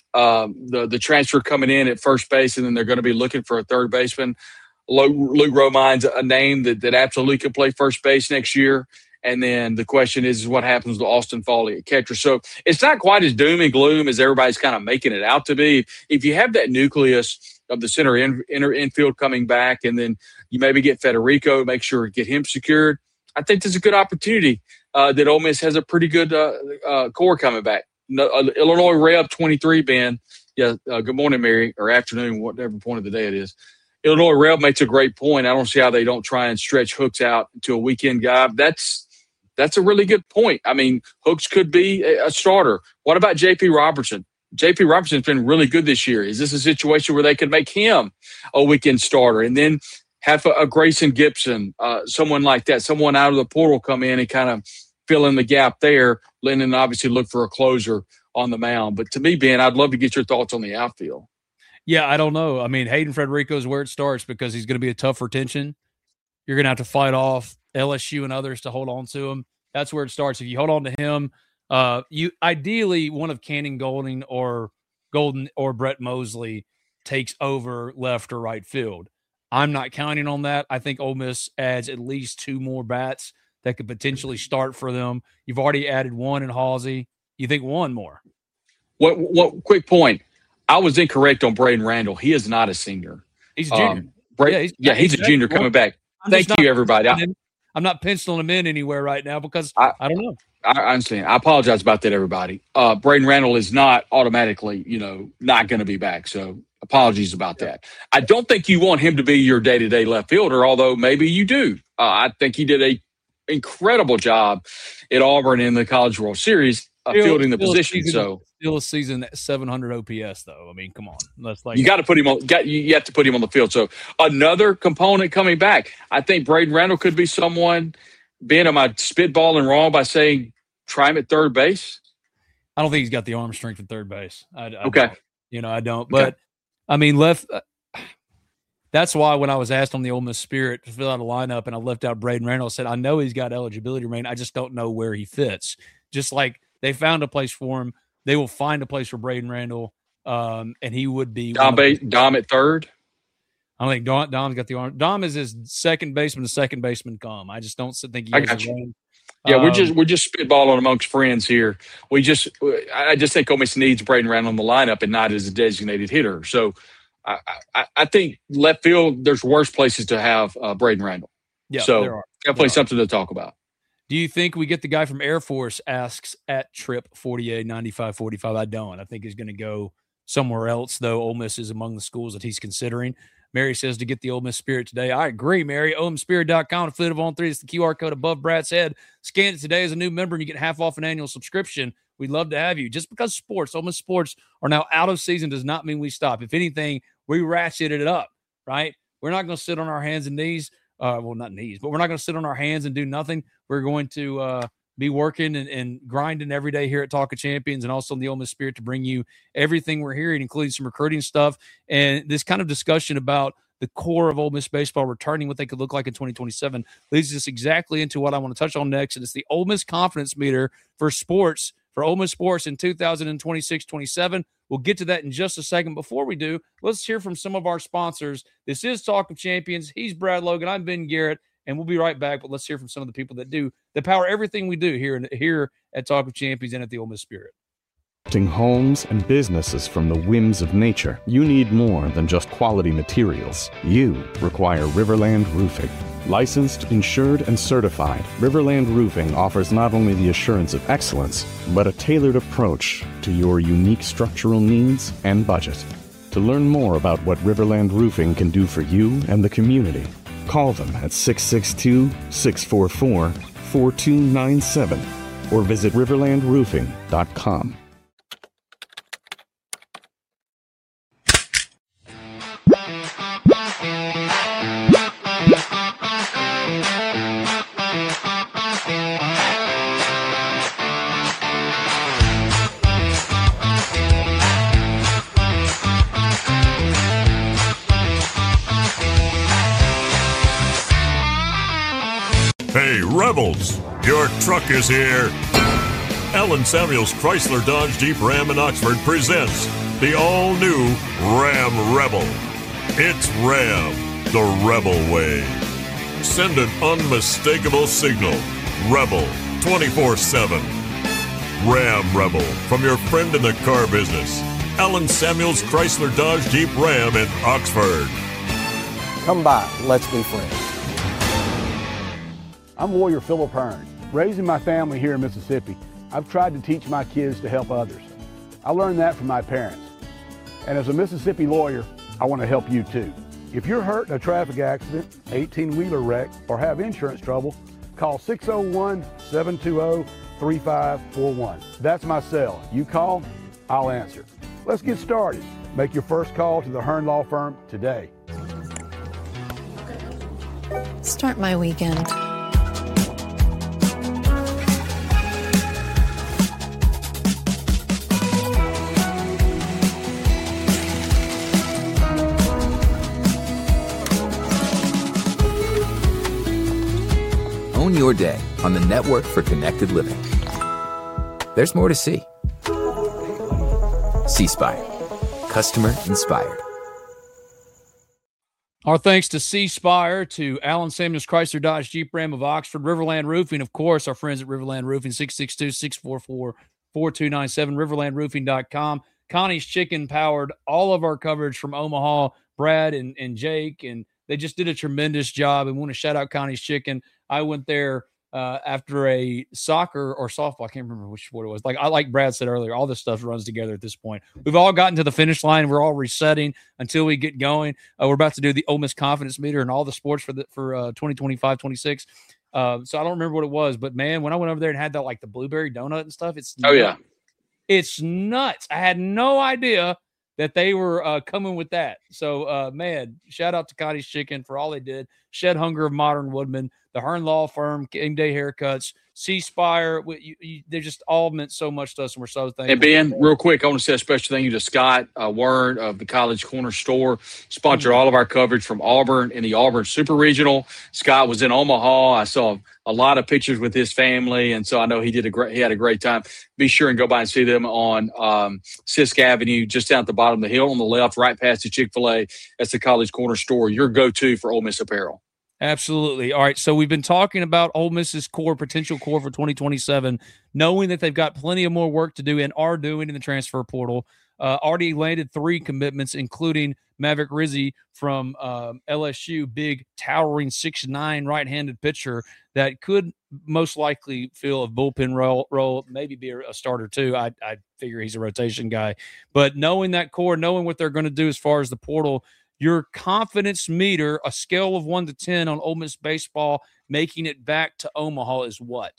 B: the transfer coming in at first base, and then they're going to be looking for a third baseman. Luke Romine's a name that absolutely could play first base next year. And then the question is what happens to Austin Foley at catcher. So it's not quite as doom and gloom as everybody's kind of making it out to be. If you have that nucleus of the center infield coming back, and then you maybe get Federico, make sure to get him secured, I think there's a good opportunity that Ole Miss has a pretty good core coming back. Illinois Rev 23, Ben. Yeah, good morning, Mary, or afternoon, whatever point of the day it is. Illinois Rev makes a great point. I don't see how they don't try and stretch Hooks out to a weekend guy. That's a really good point. I mean, Hooks could be a starter. What about J.P. Robertson? J.P. Robertson's been really good this year. Is this a situation where they could make him a weekend starter and then have a Grayson Gibson, someone like that, someone out of the portal come in and kind of fill in the gap there, and then obviously look for a closer on the mound. But to me, Ben, I'd love to get your thoughts on the outfield.
A: Yeah, I don't know. I mean, Hayden Federico is where it starts because he's going to be a tough retention. You're going to have to fight off LSU and others to hold on to him. That's where it starts. If you hold on to him, you ideally one of Cannon Golden or Brett Mosley takes over left or right field. I'm not counting on that. I think Ole Miss adds at least 2 more bats that could potentially start for them. You've already added one in Halsey. You think one more?
B: What quick point. I was incorrect on Braden Randall. He is not a senior.
A: He's a junior.
B: He's a junior coming back. Thank you, everybody.
A: I'm not penciling him in anywhere right now because I don't know.
B: I understand. I apologize about that, everybody. Braden Randall is not automatically, not going to be back. So apologies about that. I don't think you want him to be your day-to-day left fielder, although maybe you do. I think he did a incredible job at Auburn in the College World Series fielding the position.
A: still a season at 700 OPS, though. I mean, come on. Let's
B: You got to put him on. You have to put him on the field. So another component coming back. I think Braden Randall could be someone. Ben, am I spitballing wrong by saying try him at third base?
A: I don't think he's got the arm strength at third base. I
B: Okay.
A: don't. I don't. But I mean, that's why when I was asked on the Ole Miss Spirit to fill out a lineup and I left out Braden Randall, I said, I know he's got eligibility remain. I just don't know where he fits. Just like they found a place for him, they will find a place for Braden Randall, and he would be
B: Dom at third.
A: I don't think Dom's got the arm. Dom is his second baseman to second baseman come. I just don't think he has
B: got
A: a
B: you.
A: range.
B: Yeah, we're just spitballing amongst friends here. I just think Ole Miss needs Braden Randall in the lineup and not as a designated hitter. So I think left field, there's worse places to have Braden Randall.
A: Yeah,
B: so definitely something to talk about.
A: Do you think we get the guy from Air Force asks at Trip 489545? I don't. I think he's going to go somewhere else, though. Ole Miss is among the schools that he's considering. Mary says to get the Ole Miss Spirit today. I agree, Mary. OleMissSpirit.com. Affiliate on 3. It's the QR code above Brad's head. Scan it today as a new member and you get half off an annual subscription. We'd love to have you. Just because Ole Miss sports are now out of season does not mean we stop. If anything, we ratcheted it up, right? We're not going to sit on our hands and knees. Well, not knees, but we're not going to sit on our hands and do nothing. We're going to be working and grinding every day here at Talk of Champions and also in the Ole Miss Spirit to bring you everything we're hearing, including some recruiting stuff and this kind of discussion about the core of Ole Miss baseball returning, what they could look like in 2027, leads us exactly into what I want to touch on next. And it's the Ole Miss confidence meter for sports, for Ole Miss sports in 2026-27. We'll get to that in just a second. Before we do, let's hear from some of our sponsors. This is Talk of Champions. He's Brad Logan. I'm Ben Garrett, and we'll be right back. But let's hear from some of the people that power everything we do here at Talk of Champions and at the Ole Miss Spirit.
K: Homes and businesses from the whims of nature. You need more than just quality materials. You require Riverland Roofing. Licensed, insured, and certified, Riverland Roofing offers not only the assurance of excellence, but a tailored approach to your unique structural needs and budget. To learn more about what Riverland Roofing can do for you and the community, call them at 662-644-4297 or visit riverlandroofing.com.
L: Hey, Rebels, your truck is here. Allen Samuels Chrysler Dodge Jeep Ram in Oxford presents the all-new Ram Rebel. It's Ram, the Rebel way. Send an unmistakable signal. Rebel 24/7. Ram Rebel from your friend in the car business. Allen Samuels Chrysler Dodge Jeep Ram in Oxford.
M: Come by, let's be friends. I'm Warrior Philip Hearn. Raising my family here in Mississippi, I've tried to teach my kids to help others. I learned that from my parents. And as a Mississippi lawyer, I want to help you too. If you're hurt in a traffic accident, 18-wheeler wreck, or have insurance trouble, call 601-720-3541. That's my cell. You call, I'll answer. Let's get started. Make your first call to the Hearn Law Firm today.
N: Start my weekend.
O: Own your day on the Network for Connected Living. There's more to see. C-Spire. Customer inspired.
A: Our thanks to C-Spire, to Allen Samuels Chrysler Dodge Jeep Ram of Oxford, Riverland Roofing, of course, our friends at Riverland Roofing, 662-644-4297, riverlandroofing.com. Connie's Chicken powered all of our coverage from Omaha, Brad and Jake, and they just did a tremendous job. And we want to shout out Connie's Chicken. I went there after a soccer or softball. I can't remember which sport it was. Like Brad said earlier, all this stuff runs together at this point. We've all gotten to the finish line. We're all resetting until we get going. We're about to do the Ole Miss confidence meter and all the sports for 2025-26. So I don't remember what it was, but man, when I went over there and had that, like the blueberry donut and stuff,
B: oh yeah,
A: It's nuts. I had no idea that they were coming with that. So, man, shout out to Connie's Chicken for all they did. Shed Hunger of Modern Woodman, the Hearn Law Firm, King Day Haircuts, C-Spire. They just all meant so much to us, and we're so thankful.
B: And Ben, real quick, I want to say a special thank you to Scott Wern of the College Corner Store. Sponsored all of our coverage from Auburn in the Auburn Super Regional. Scott was in Omaha. I saw a lot of pictures with his family, and so I know he had a great time. Be sure and go by and see them on Sisk Avenue, just down at the bottom of the hill on the left, right past the Chick-fil-A. That's the College Corner Store, your go-to for Ole Miss apparel.
A: Absolutely. All right, so we've been talking about Ole Miss's potential core for 2027, knowing that they've got plenty of more work to do and are doing in the transfer portal. Already landed 3 commitments, including Maverick Rizzi from LSU, big, towering 6'9" right-handed pitcher that could most likely fill a bullpen role, maybe be a starter too. I figure he's a rotation guy. But knowing that core, knowing what they're going to do as far as the portal, your confidence meter, a scale of 1 to 10 on Ole Miss baseball, making it back to Omaha is what?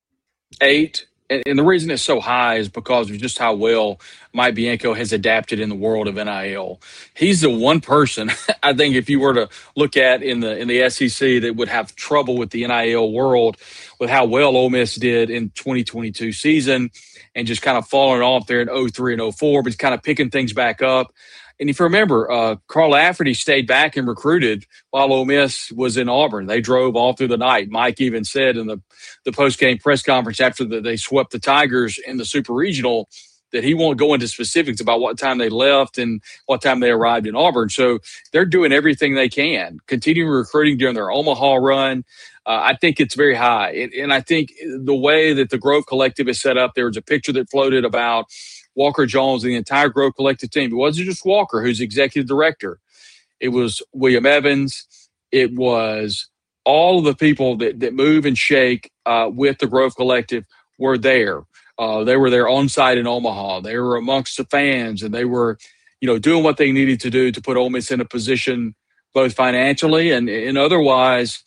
B: 8. And the reason it's so high is because of just how well Mike Bianco has adapted in the world of NIL. He's the one person, I think, if you were to look at in the SEC that would have trouble with the NIL world with how well Ole Miss did in 2022 season and just kind of falling off there in 03 and 04, but kind of picking things back up. And if you remember, Carl Lafferty stayed back and recruited while Ole Miss was in Auburn. They drove all through the night. Mike even said in the post-game press conference after they swept the Tigers in the Super Regional that he won't go into specifics about what time they left and what time they arrived in Auburn. So they're doing everything they can, continuing recruiting during their Omaha run. I think it's very high. And I think the way that the Grove Collective is set up, there was a picture that floated about Walker Jones and the entire Grove Collective team. It wasn't just Walker, who's executive director. It was William Evans. It was all of the people that move and shake with the Grove Collective were there. They were there on site in Omaha. They were amongst the fans, and they were, doing what they needed to do to put Ole Miss in a position both financially and otherwise,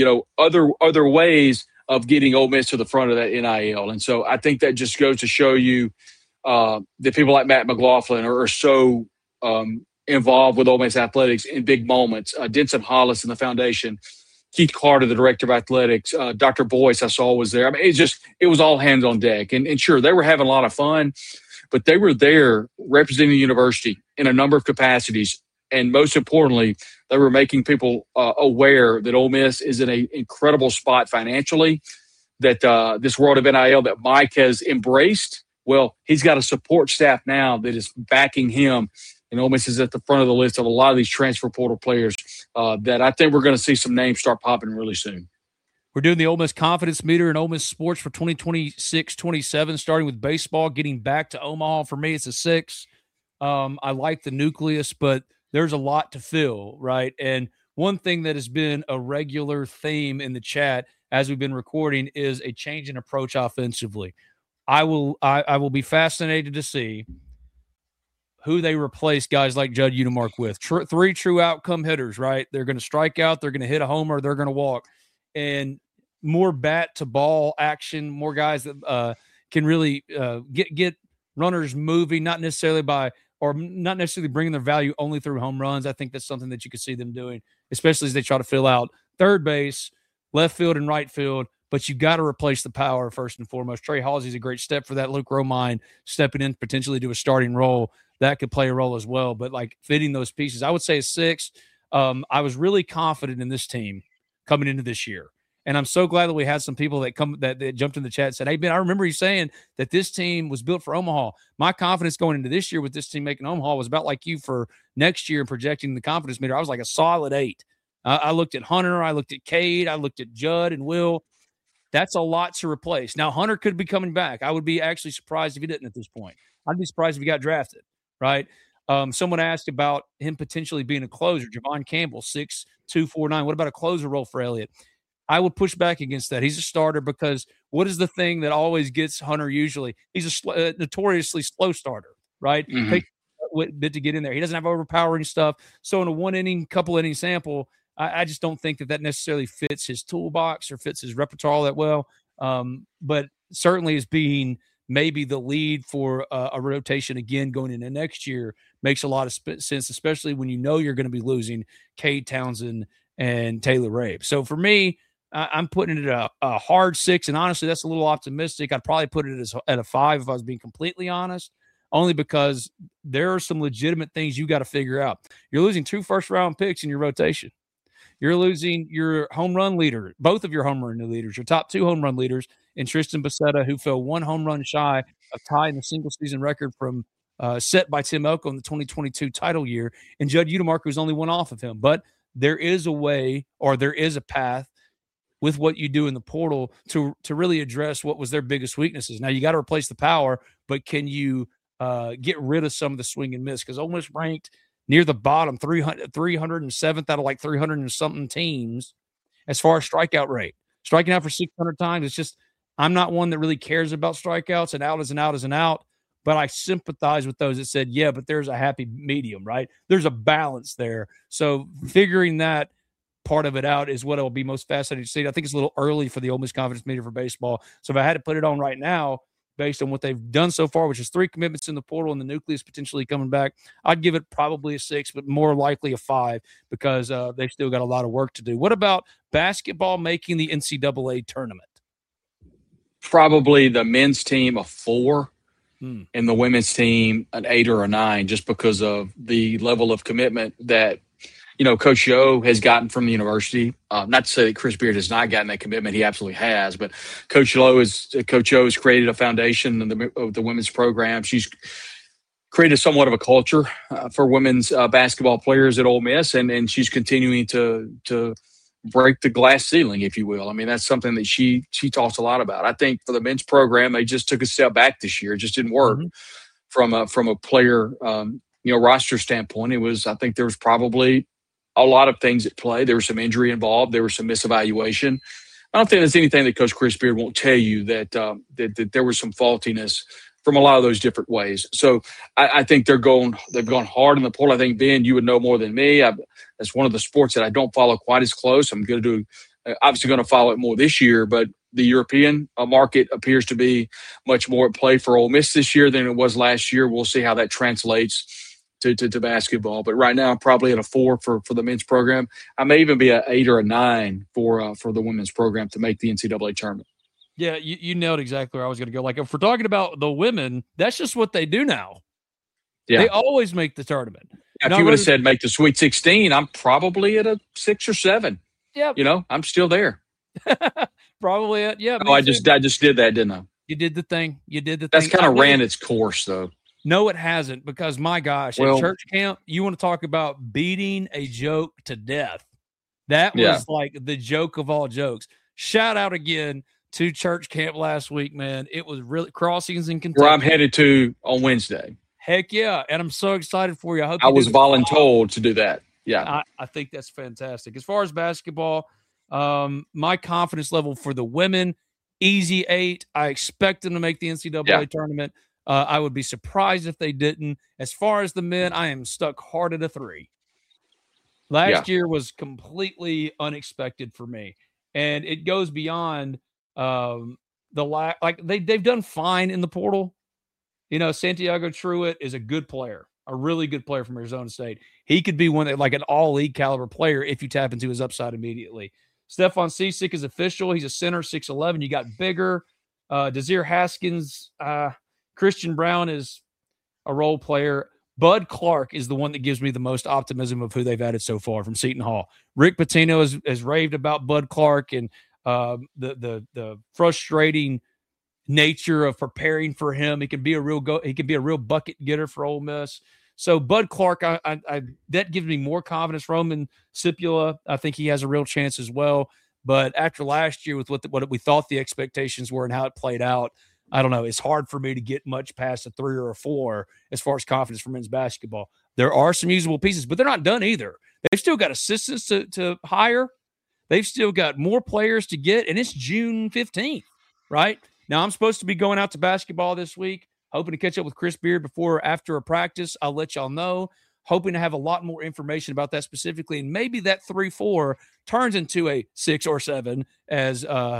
B: other ways of getting Ole Miss to the front of that NIL. And so I think that just goes to show you that people like Matt McLaughlin are so involved with Ole Miss athletics in big moments. Denson Hollis and the foundation, Keith Carter, the director of athletics, Dr. Boyce I saw was there. I mean, it was all hands on deck. And sure, they were having a lot of fun, but they were there representing the university in a number of capacities. And most importantly, they were making people aware that Ole Miss is in an incredible spot financially, that this world of NIL that Mike has embraced. Well, he's got a support staff now that is backing him, and Ole Miss is at the front of the list of a lot of these transfer portal players that I think we're going to see some names start popping really soon.
A: We're doing the Ole Miss Confidence Meter and Ole Miss Sports for 2026-27, starting with baseball, getting back to Omaha. For me, it's a 6. I like the nucleus, but there's a lot to fill, right? And one thing that has been a regular theme in the chat as we've been recording is a change in approach offensively. I will be fascinated to see who they replace guys like Judd Udemark with. 3 true outcome hitters, right? They're going to strike out, they're going to hit a homer, they're going to walk. And more bat-to-ball action, more guys that can really get runners moving, not necessarily bringing their value only through home runs. I think that's something that you could see them doing, especially as they try to fill out third base, left field, and right field. But you got to replace the power first and foremost. Trey Halsey is a great step for that. Luke Romine stepping in potentially to a starting role. That could play a role as well. But, fitting those pieces, I would say a 6. I was really confident in this team coming into this year. And I'm so glad that we had some people that jumped in the chat and said, hey, Ben, I remember you saying that this team was built for Omaha. My confidence going into this year with this team making Omaha was about like you for next year and projecting the confidence meter. I was like a solid 8. I looked at Hunter. I looked at Cade. I looked at Judd and Will. That's a lot to replace. Now, Hunter could be coming back. I would be actually surprised if he didn't at this point. I'd be surprised if he got drafted, right? Someone asked about him potentially being a closer. Javon Campbell, 6'2", 4'9". What about a closer role for Elliott? I would push back against that. He's a starter because what is the thing that always gets Hunter usually? He's a notoriously slow starter, right?
B: Mm-hmm.
A: Takes a bit to get in there. He doesn't have overpowering stuff. So in a couple inning sample, I just don't think that necessarily fits his toolbox or fits his repertoire all that well. But certainly is being maybe the lead for a rotation again going into next year makes a lot of sense, especially when you know you're going to be losing Cade Townsend and Taylor Rabe. So for me, I'm putting it at a hard 6, and honestly, that's a little optimistic. I'd probably put it at a 5 if I was being completely honest, only because there are some legitimate things you got to figure out. You're losing 2 first-round picks in your rotation. You're losing your home run leader, both of your home run leaders, your top 2 home run leaders in Tristan Becerra, who fell 1 home run shy of tying the single-season record from set by Tim Elko in the 2022 title year, and Judd Udemark, who's only 1 off of him. But there is a way, or there is a path with what you do in the portal to really address what was their biggest weaknesses. Now, you got to replace the power, but can you get rid of some of the swing and miss? Because Ole Miss ranked near the bottom, 307th out of like 300 and something teams as far as strikeout rate. Striking out for 600 times, it's just, I'm not one that really cares about strikeouts. An out is an out is an out. But I sympathize with those that said, yeah, but there's a happy medium, right? There's a balance there. So figuring that part of it out is what will be most fascinating to see. I think it's a little early for the Ole Miss Confidence Meter for baseball. So if I had to put it on right now, based on what they've done so far, which is 3 commitments in the portal and the nucleus potentially coming back, I'd give it probably a 6, but more likely a 5 because they've still got a lot of work to do. What about basketball making the NCAA tournament?
B: Probably the men's team a 4 and the women's team an 8 or a 9, just because of the level of commitment that Coach Yo has gotten from the university. Not to say that Chris Beard has not gotten that commitment. He absolutely has. But Coach Yo has created a foundation of the women's program. She's created somewhat of a culture for women's basketball players at Ole Miss, and she's continuing to break the glass ceiling, if you will. I mean, that's something that she talks a lot about. I think for the men's program, they just took a step back this year. It just didn't work from a player roster standpoint. I think there was probably a lot of things at play. There was some injury involved. There was some misevaluation. I don't think there's anything that Coach Chris Beard won't tell you that there was some faultiness from a lot of those different ways. So I think they've gone hard in the portal. I think, Ben, you would know more than me. That's one of the sports that I don't follow quite as close. I'm obviously going to follow it more this year, but the European market appears to be much more at play for Ole Miss this year than it was last year. We'll see how that translates to basketball. But right now, I'm probably at a 4 for the men's program. I may even be an 8 or a 9 for the women's program to make the NCAA tournament.
A: Yeah, you nailed exactly where I was going to go. Like, if we're talking about the women, that's just what they do now. Yeah. They always make the tournament.
B: If you would have said make the Sweet 16, I'm probably at a 6 or 7. Yeah. I'm still there.
A: Probably at, yeah.
B: Oh, I just did that, didn't I?
A: You did the thing.
B: That's kind of ran its course, though.
A: No, it hasn't, because my gosh, at church camp, you want to talk about beating a joke to death. That was like the joke of all jokes. Shout out again to church camp last week, man. It was really Crossings in Kentucky.
B: Where I'm headed to on Wednesday.
A: Heck yeah. And I'm so excited for you.
B: I was voluntold to do that. Yeah.
A: I think that's fantastic. As far as basketball, my confidence level for the women, easy 8. I expect them to make the NCAA tournament. I would be surprised if they didn't. As far as the men, I am stuck hard at a 3. Last year was completely unexpected for me. And it goes beyond they've done fine in the portal. Santiago Truitt is a good player, a really good player from Arizona State. He could be like an all-league caliber player if you tap into his upside immediately. Stephon Cisic is official. He's a center, 6'11". You got bigger. Desir Haskins, Christian Brown is a role player. Bud Clark is the one that gives me the most optimism of who they've added so far from Seton Hall. Rick Pitino has raved about Bud Clark and the frustrating nature of preparing for him. He can be a real bucket getter for Ole Miss. So Bud Clark, I that gives me more confidence. Roman Scipula, I think he has a real chance as well. But after last year, with what we thought the expectations were and how it played out, I don't know. It's hard for me to get much past a 3 or a 4 as far as confidence for men's basketball. There are some usable pieces, but they're not done either. They've still got assistants to hire. They've still got more players to get, and it's June 15th, right? Now, I'm supposed to be going out to basketball this week, hoping to catch up with Chris Beard before or after a practice. I'll let y'all know. Hoping to have a lot more information about that specifically, and maybe that 3-4 turns into a 6 or 7 as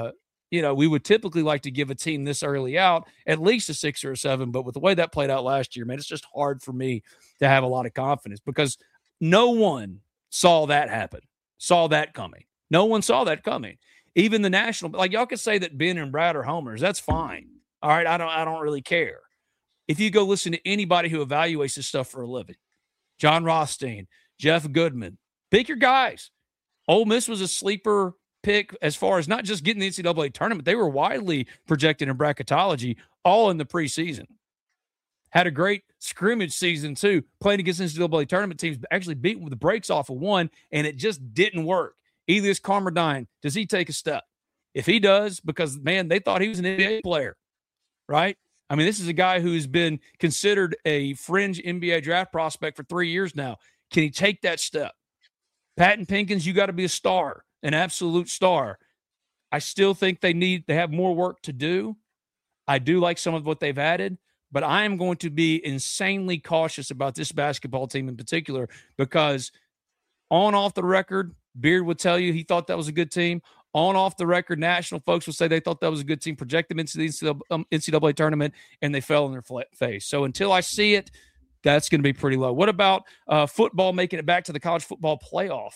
A: we would typically like to give a team this early out at least a 6 or a 7. But with the way that played out last year, man, it's just hard for me to have a lot of confidence because no one saw that happen, saw that coming. No one saw that coming. Even the national, like y'all could say that Ben and Brad are homers. That's fine. All right. I don't really care. If you go listen to anybody who evaluates this stuff for a living, John Rothstein, Jeff Goodman, pick your guys. Ole Miss was a sleeper pick as far as not just getting the NCAA tournament. They were widely projected in bracketology all in the preseason. Had a great scrimmage season too, playing against NCAA tournament teams, actually beating with the brakes off of one, and it just didn't work. Elias Carmerdine, does he take a step? If he does, because, man, they thought he was an NBA player, right? I mean, this is a guy who's been considered a fringe NBA draft prospect for 3 years now. Can he take that step? Patton Pinkins, you got to be a star, an absolute star. I still think they have more work to do. I do like some of what they've added, but I am going to be insanely cautious about this basketball team in particular because off the record, Beard would tell you he thought that was a good team. Off the record, national folks would say they thought that was a good team, project them into the NCAA tournament, and they fell on their face. So until I see it, that's going to be pretty low. What about football making it back to the college football playoff?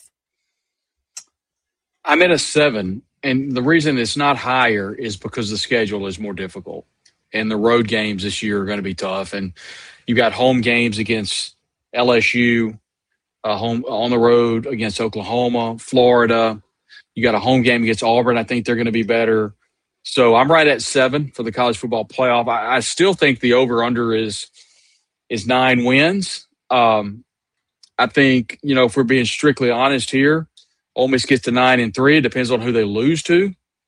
B: I'm at a 7, and the reason it's not higher is because the schedule is more difficult, and the road games this year are going to be tough. And you got home games against LSU, home on the road against Oklahoma, Florida. You got a home game against Auburn. I think they're going to be better. So I'm right at 7 for the college football playoff. I still think the over/under is 9 wins. I think, if we're being strictly honest here, Ole Miss gets to 9-3. It depends on who they lose to.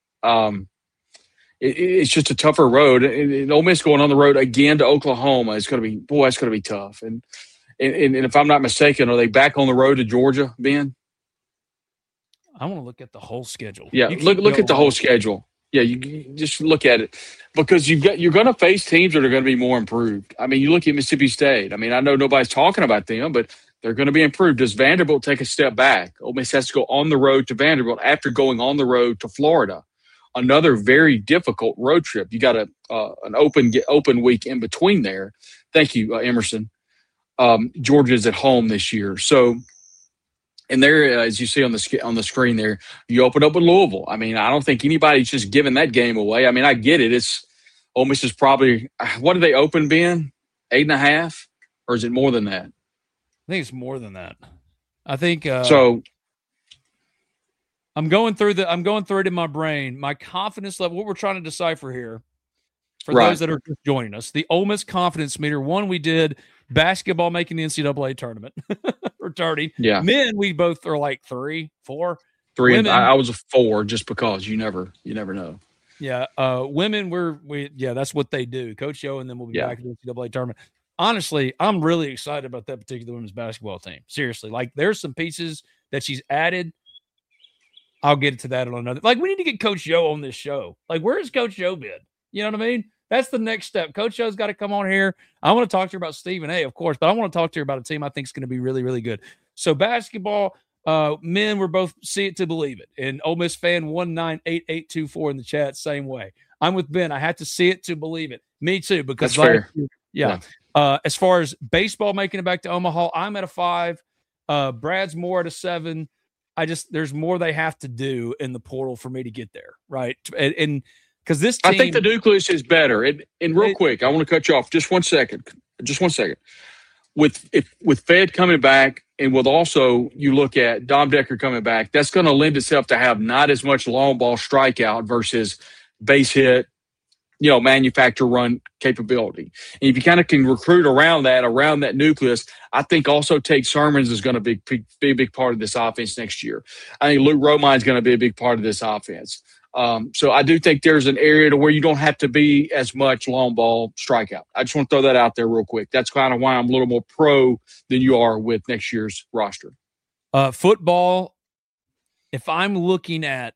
B: It's just a tougher road. And Ole Miss going on the road again to Oklahoma is going to be, that's going to be tough. And if I'm not mistaken, are they back on the road to Georgia, Ben?
A: I want to look at the whole schedule.
B: Yeah, look at the whole schedule. Yeah, you just look at it because you're going to face teams that are going to be more improved. I mean, you look at Mississippi State. I mean, I know nobody's talking about them, but they're going to be improved. Does Vanderbilt take a step back? Ole Miss has to go on the road to Vanderbilt after going on the road to Florida. Another very difficult road trip. You got an open week in between there. Thank you, Emerson. Georgia's at home this year, so. And there, as you see on the screen there, you open up with Louisville. I mean, I don't think anybody's just giving that game away. I mean, I get it. It's Ole Miss is probably – what did they open, Ben? 8.5? Or is it more than that?
A: I think it's more than that. I think
B: so
A: I'm going through it in my brain. My confidence level, what we're trying to decipher here, for those that are just joining us, the Ole Miss confidence meter. One, we did basketball making the NCAA tournament. Returning. Yeah. Men, we both are like 3, 4.
B: 3. Women, I was a 4 just because you never know.
A: Yeah. Women, that's what they do. Coach Yo and then we'll be back in the NCAA tournament. Honestly, I'm really excited about that particular women's basketball team. Seriously. Like, there's some pieces that she's added. I'll get to that on another. Like, we need to get Coach Yo on this show. Like, where's Coach Yo been? You know what I mean? That's the next step. Coach Yo's got to come on here. I want to talk to her about Stephen A., of course, but I want to talk to her about a team I think is going to be really, really good. So basketball, men, we're both see it to believe it. And Ole Miss fan 198824 in the chat, same way. I'm with Ben. I have to see it to believe it. Me too, because
B: that's fair.
A: Yeah. As far as baseball making it back to Omaha, I'm at a 5. Brad's more at a 7. There's more they have to do in the portal for me to get there, right? And because this team,
B: I think the nucleus is better. And real quick, I want to cut you off just 1 second. With Fed coming back, and with also you look at Dom Decker coming back, that's going to lend itself to have not as much long ball strikeout versus base hit, manufacture run capability. And if you kind of can recruit around that nucleus, I think also Tate Sermons is going to be a big part of this offense next year. I think Luke Romine is going to be a big part of this offense. So I do think there's an area to where you don't have to be as much long ball strikeout. I just want to throw that out there real quick. That's kind of why I'm a little more pro than you are with next year's roster.
A: Football, if I'm looking at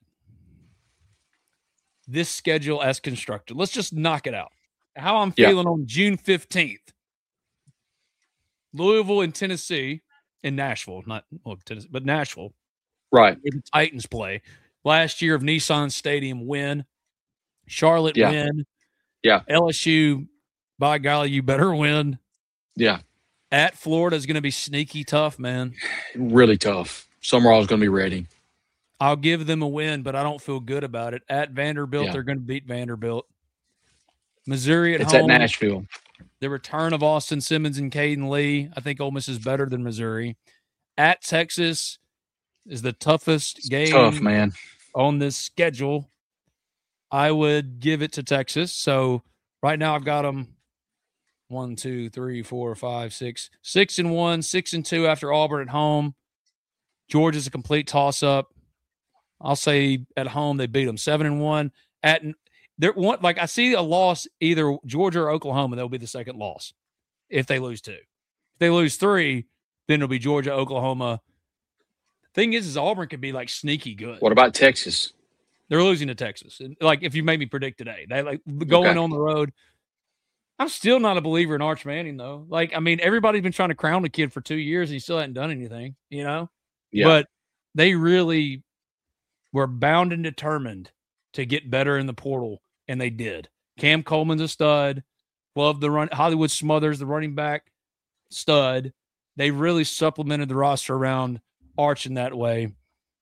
A: this schedule as constructed, let's just knock it out. How I'm feeling on June 15th. Louisville and Tennessee in Nashville, Tennessee, but Nashville.
B: Right.
A: Where the Titans play. Last year of Nissan Stadium win. Charlotte
B: Yeah.
A: win.
B: Yeah.
A: LSU, by golly, you better win.
B: Yeah.
A: At Florida is going to be sneaky tough, man.
B: Really tough. Summerall's going to be ready.
A: I'll give them a win, but I don't feel good about it. At Vanderbilt,
B: Yeah.
A: they're going to beat Vanderbilt. Missouri at
B: It's
A: home.
B: at Nashville.
A: The return of Austin Simmons and Caden Lee. I think Ole Miss is better than Missouri. At Texas is the toughest game
B: Tough, man.
A: on this schedule. I would give it to Texas. So right now I've got them 1, 2, 3, 4, 5, 6. 6-1, 6-2 after Auburn at home. Georgia's a complete toss-up. I'll say at home they beat them 7-1. At there one like I see a loss either Georgia or Oklahoma. That'll be the second loss if they lose 2. If they lose 3, then it'll be Georgia, Oklahoma. Thing is Auburn could be like sneaky good.
B: What about Texas?
A: They're losing to Texas. And like if you made me predict today, they like going on the road. I'm still not a believer in Arch Manning though. Like, I mean, everybody's been trying to crown the kid for 2 years and he still hasn't done anything, you know?
B: Yeah.
A: But they really were bound and determined to get better in the portal, and they did. Cam Coleman's a stud. Love the run. Hollywood Smothers, the running back, stud. They really supplemented the roster around Arch in that way.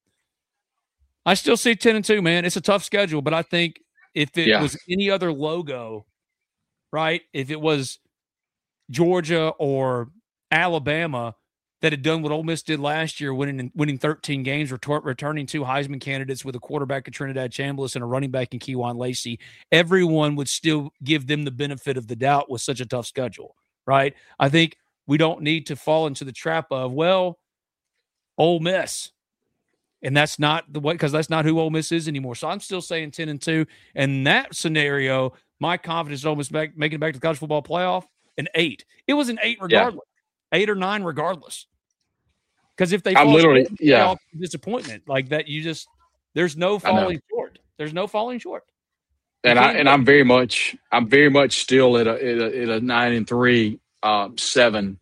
A: I still see 10-2, man. It's a tough schedule, but I think if it was any other logo, right, if it was Georgia or Alabama that had done what Ole Miss did last year, winning 13 games, returning 2 Heisman candidates with a quarterback in Trinidad Chambliss and a running back in Keywan Lacey, everyone would still give them the benefit of the doubt with such a tough schedule, right? I think we don't need to fall into the trap of, well, Ole Miss. And that's not the way, because that's not who Ole Miss is anymore. So I'm still saying 10-2. And that scenario, my confidence in Ole Miss making it back to the college football playoff, an 8. It was an 8 regardless. 8 or 9 regardless. Because if they
B: I'm
A: fall
B: literally,
A: short,
B: yeah.
A: disappointment like that, there's no falling short. There's no falling short.
B: And I'm very much still at a 9-3, 7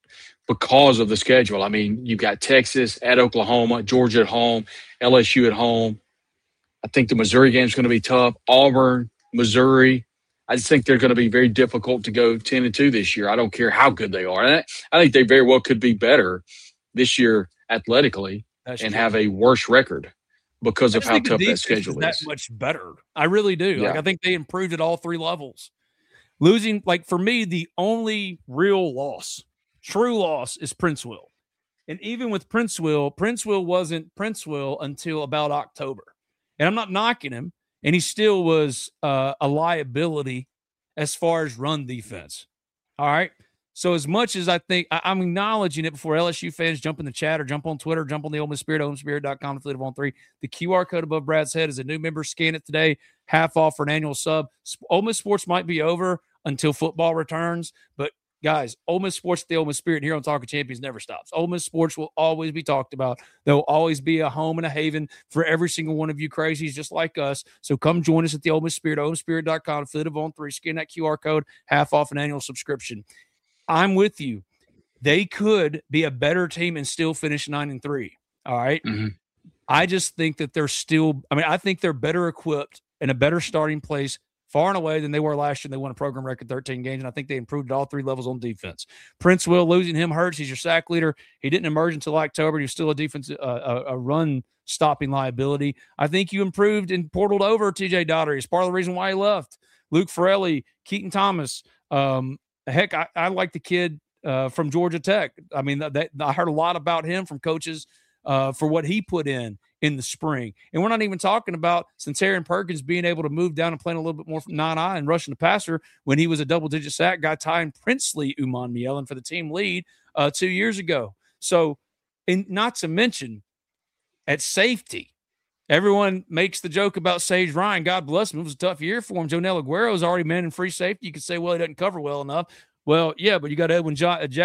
B: because of the schedule. I mean, you've got Texas at Oklahoma, Georgia at home, LSU at home. I think the Missouri game is going to be tough. Auburn, Missouri. I just think they're going to be very difficult to go 10-2 this year. I don't care how good they are. And I think they very well could be better this year athletically and have a worse record because of how tough that schedule is.
A: That much better. I really do.
B: Yeah.
A: Like, I think they improved at all 3 levels. Losing, like for me, the only real loss, true loss, is Princeville. And even with Princeville wasn't Princeville until about October. And I'm not knocking him. And he still was a liability as far as run defense. All right. So as much as I think I'm acknowledging it before LSU fans jump in the chat or jump on Twitter, jump on the Ole Miss Spirit, OleMissSpirit.com, Affiliate of On 3. The QR code above Brad's head is a new member. Scan it today. Half off for an annual sub. Ole Miss Sports might be over until football returns, but guys, Ole Miss Sports, the Ole Miss Spirit here on Talking Champions never stops. Ole Miss Sports will always be talked about. There will always be a home and a haven for every single one of you crazies just like us. So come join us at the Ole Miss Spirit, OleMissSpirit.com, Affiliate of On 3. Scan that QR code, half off an annual subscription. I'm with you. They could be a better team and still finish 9-3. All right.
B: Mm-hmm.
A: I just think that they're still, I think they're better equipped and a better starting place far and away than they were last year. They won a program record 13 games, and I think they improved at all 3 levels on defense. Princeville, losing him hurts. He's your sack leader. He didn't emerge until October. He was still a defense, a run-stopping liability. I think you improved and portaled over T.J. Daugherty. It's part of the reason why he left. Luke Farelli, Keaton Thomas. Heck, I like the kid from Georgia Tech. I mean, I heard a lot about him from coaches for what he put in the spring. And we're not even talking about Centarian Perkins being able to move down and playing a little bit more from 9-eye and rushing the passer when he was a double-digit sack guy, tying Princely Uman-Mielen for the team lead 2 years ago. So, and not to mention, at safety, everyone makes the joke about Sage Ryan. God bless him. It was a tough year for him. Jonel Aguero is already manning free safety. You could say, well, he doesn't cover well enough. Well, yeah, but you got Edwin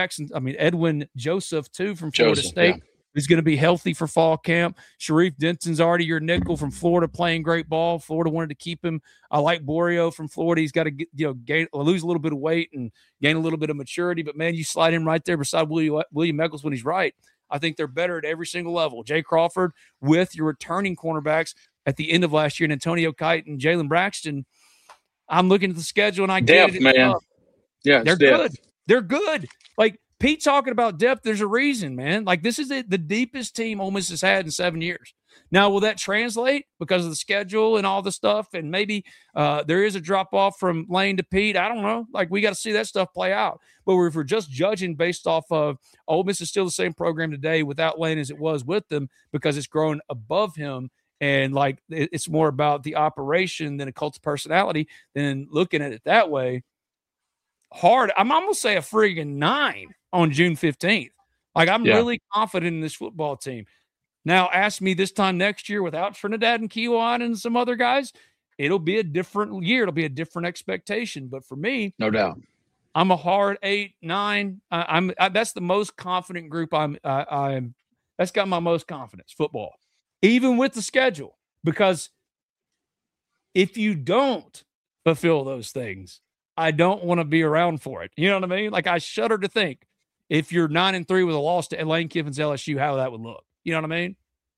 A: Joseph, too, from Florida State. Yeah. He's going to be healthy for fall camp. Sharif Denton's already your nickel from Florida, playing great ball. Florida wanted to keep him. I like Borio from Florida. He's got to lose a little bit of weight and gain a little bit of maturity. But, man, you slide him right there beside William Eccles when he's right. I think they're better at every single level. Jay Crawford with your returning cornerbacks at the end of last year, and Antonio Kite and Jalen Braxton. I'm looking at the schedule and I
B: Depth,
A: get it.
B: man. Yeah,
A: they're
B: it's depth.
A: good. They're good. Like Pete talking about depth, there's a reason, man. Like this is the deepest team Ole Miss has had in 7 years. Now, will that translate because of the schedule and all the stuff? And maybe there is a drop off from Lane to Pete. I don't know. Like we got to see that stuff play out. But if we're just judging based off of Ole Miss is still the same program today without Lane as it was with them because it's grown above him. And like it's more about the operation than a cult of personality. Then looking at it that way, hard. I'm almost say a friggin' 9 on June 15th. Like I'm really confident in this football team. Now, ask me this time next year without Trinidad and Keewan and some other guys, it'll be a different year. It'll be a different expectation. But for me,
B: no doubt,
A: I'm a hard 8, 9. That's the most confident group. That's got my most confidence. Football, even with the schedule, because if you don't fulfill those things, I don't want to be around for it. You know what I mean? Like I shudder to think if you're 9-3 with a loss to Lane Kiffin's LSU, how that would look. You know what I mean?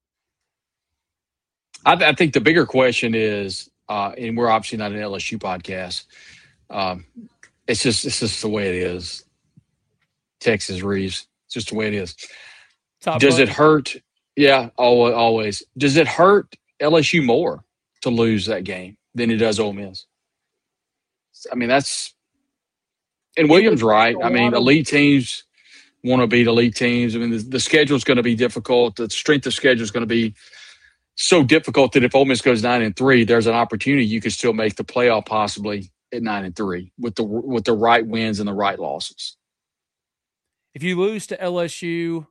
B: I think the bigger question is, and we're obviously not an LSU podcast. It's just the way it is. Texas Reeves, it's just the way it is. Does it hurt? Yeah, always. Does it hurt LSU more to lose that game than it does Ole Miss? I mean, that's – and William's right. I mean, elite teams want to beat elite teams. I mean, the schedule is going to be difficult. The strength of schedule is going to be so difficult that if Ole Miss goes 9-3, there's an opportunity you could still make the playoff possibly at 9-3 with the right wins and the right losses.
A: If you lose to LSU,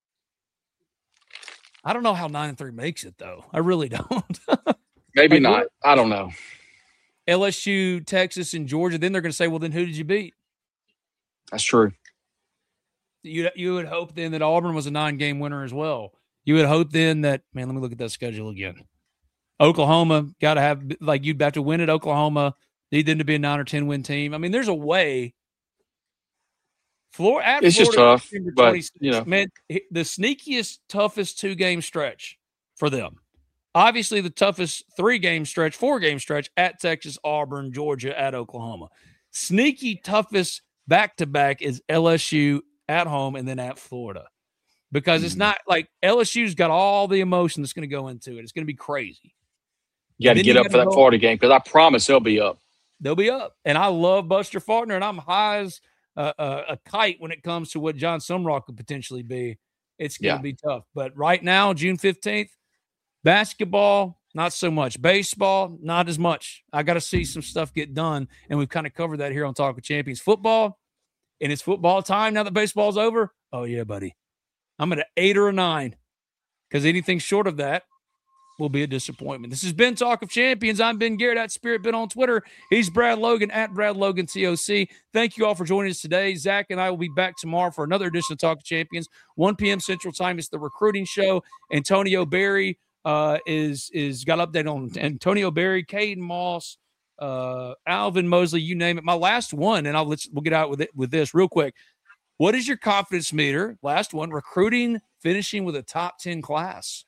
A: I don't know how 9-3 makes it, though. I really don't.
B: Maybe not. I don't know.
A: LSU, Texas, and Georgia, then they're going to say, well, then who did you beat?
B: That's true.
A: You would hope then that Auburn was a 9-game winner as well. You would hope then that, man, let me look at that schedule again. Oklahoma, got to have, like, you'd have to win at Oklahoma, need them to be a 9 or 10 win team. I mean, there's a way.
B: It's just tough, but, you know.
A: Man, the sneakiest, toughest 2-game stretch for them. Obviously, the toughest 4-game stretch at Texas, Auburn, Georgia, at Oklahoma. Sneaky, toughest back-to-back is LSU at home and then at Florida. Because it's not like LSU's got all the emotion that's going to go into it. It's going to be crazy.
B: You got to get up for that Florida game because I promise they'll be up.
A: They'll be up. And I love Buster Faulkner, and I'm high as a kite when it comes to what John Sumrock could potentially be. It's going to be tough. But right now, June 15th, basketball, not so much. Baseball, not as much. I got to see some stuff get done, and we've kind of covered that here on Talk of Champions. Football, and it's football time now that baseball's over. Oh, yeah, buddy. I'm at an 8 or a 9 because anything short of that will be a disappointment. This has been Talk of Champions. I'm Ben Garrett at Spirit Ben on Twitter. He's Brad Logan at Brad Logan TOC. Thank you all for joining us today. Zach and I will be back tomorrow for another edition of Talk of Champions. 1 p.m. Central Time. It's the recruiting show. Antonio Berry is got update on Antonio Berry, Caden Moss, Alvin Mosley, you name it. My last one, and we'll get out with this real quick. What is your confidence meter? Last one, recruiting, finishing with a top 10 class.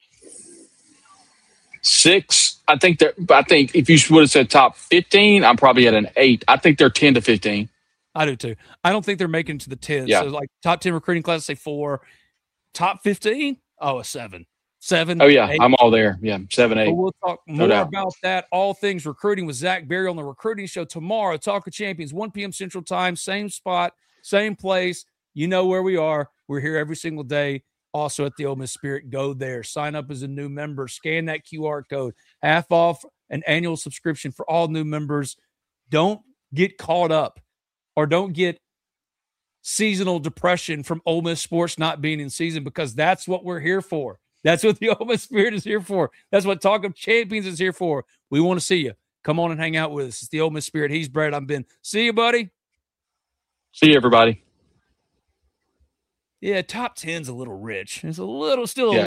B: 6. I think if you would have said top 15, I'm probably at an 8. I think they're 10 to 15.
A: I do too. I don't think they're making it to the 10.
B: Yeah.
A: So like top 10 recruiting class, say 4. Top 15? Oh, a 7. 7.
B: Oh, yeah.
A: 8.
B: I'm all there. Yeah, 7, 8.
A: But we'll talk more about that. All things recruiting with Zach Berry on the recruiting show tomorrow. Talk of Champions, 1 p.m. Central Time, same spot, same place. You know where we are. We're here every single day. Also at the Ole Miss Spirit. Go there. Sign up as a new member. Scan that QR code. Half off an annual subscription for all new members. Don't get caught up or don't get seasonal depression from Ole Miss sports not being in season because that's what we're here for. That's what the Ole Miss Spirit is here for. That's what Talk of Champions is here for. We want to see you. Come on and hang out with us. It's the Ole Miss Spirit. He's Brad. I'm Ben. See you, buddy.
B: See you, everybody.
A: Yeah, top 10's a little rich. It's a little still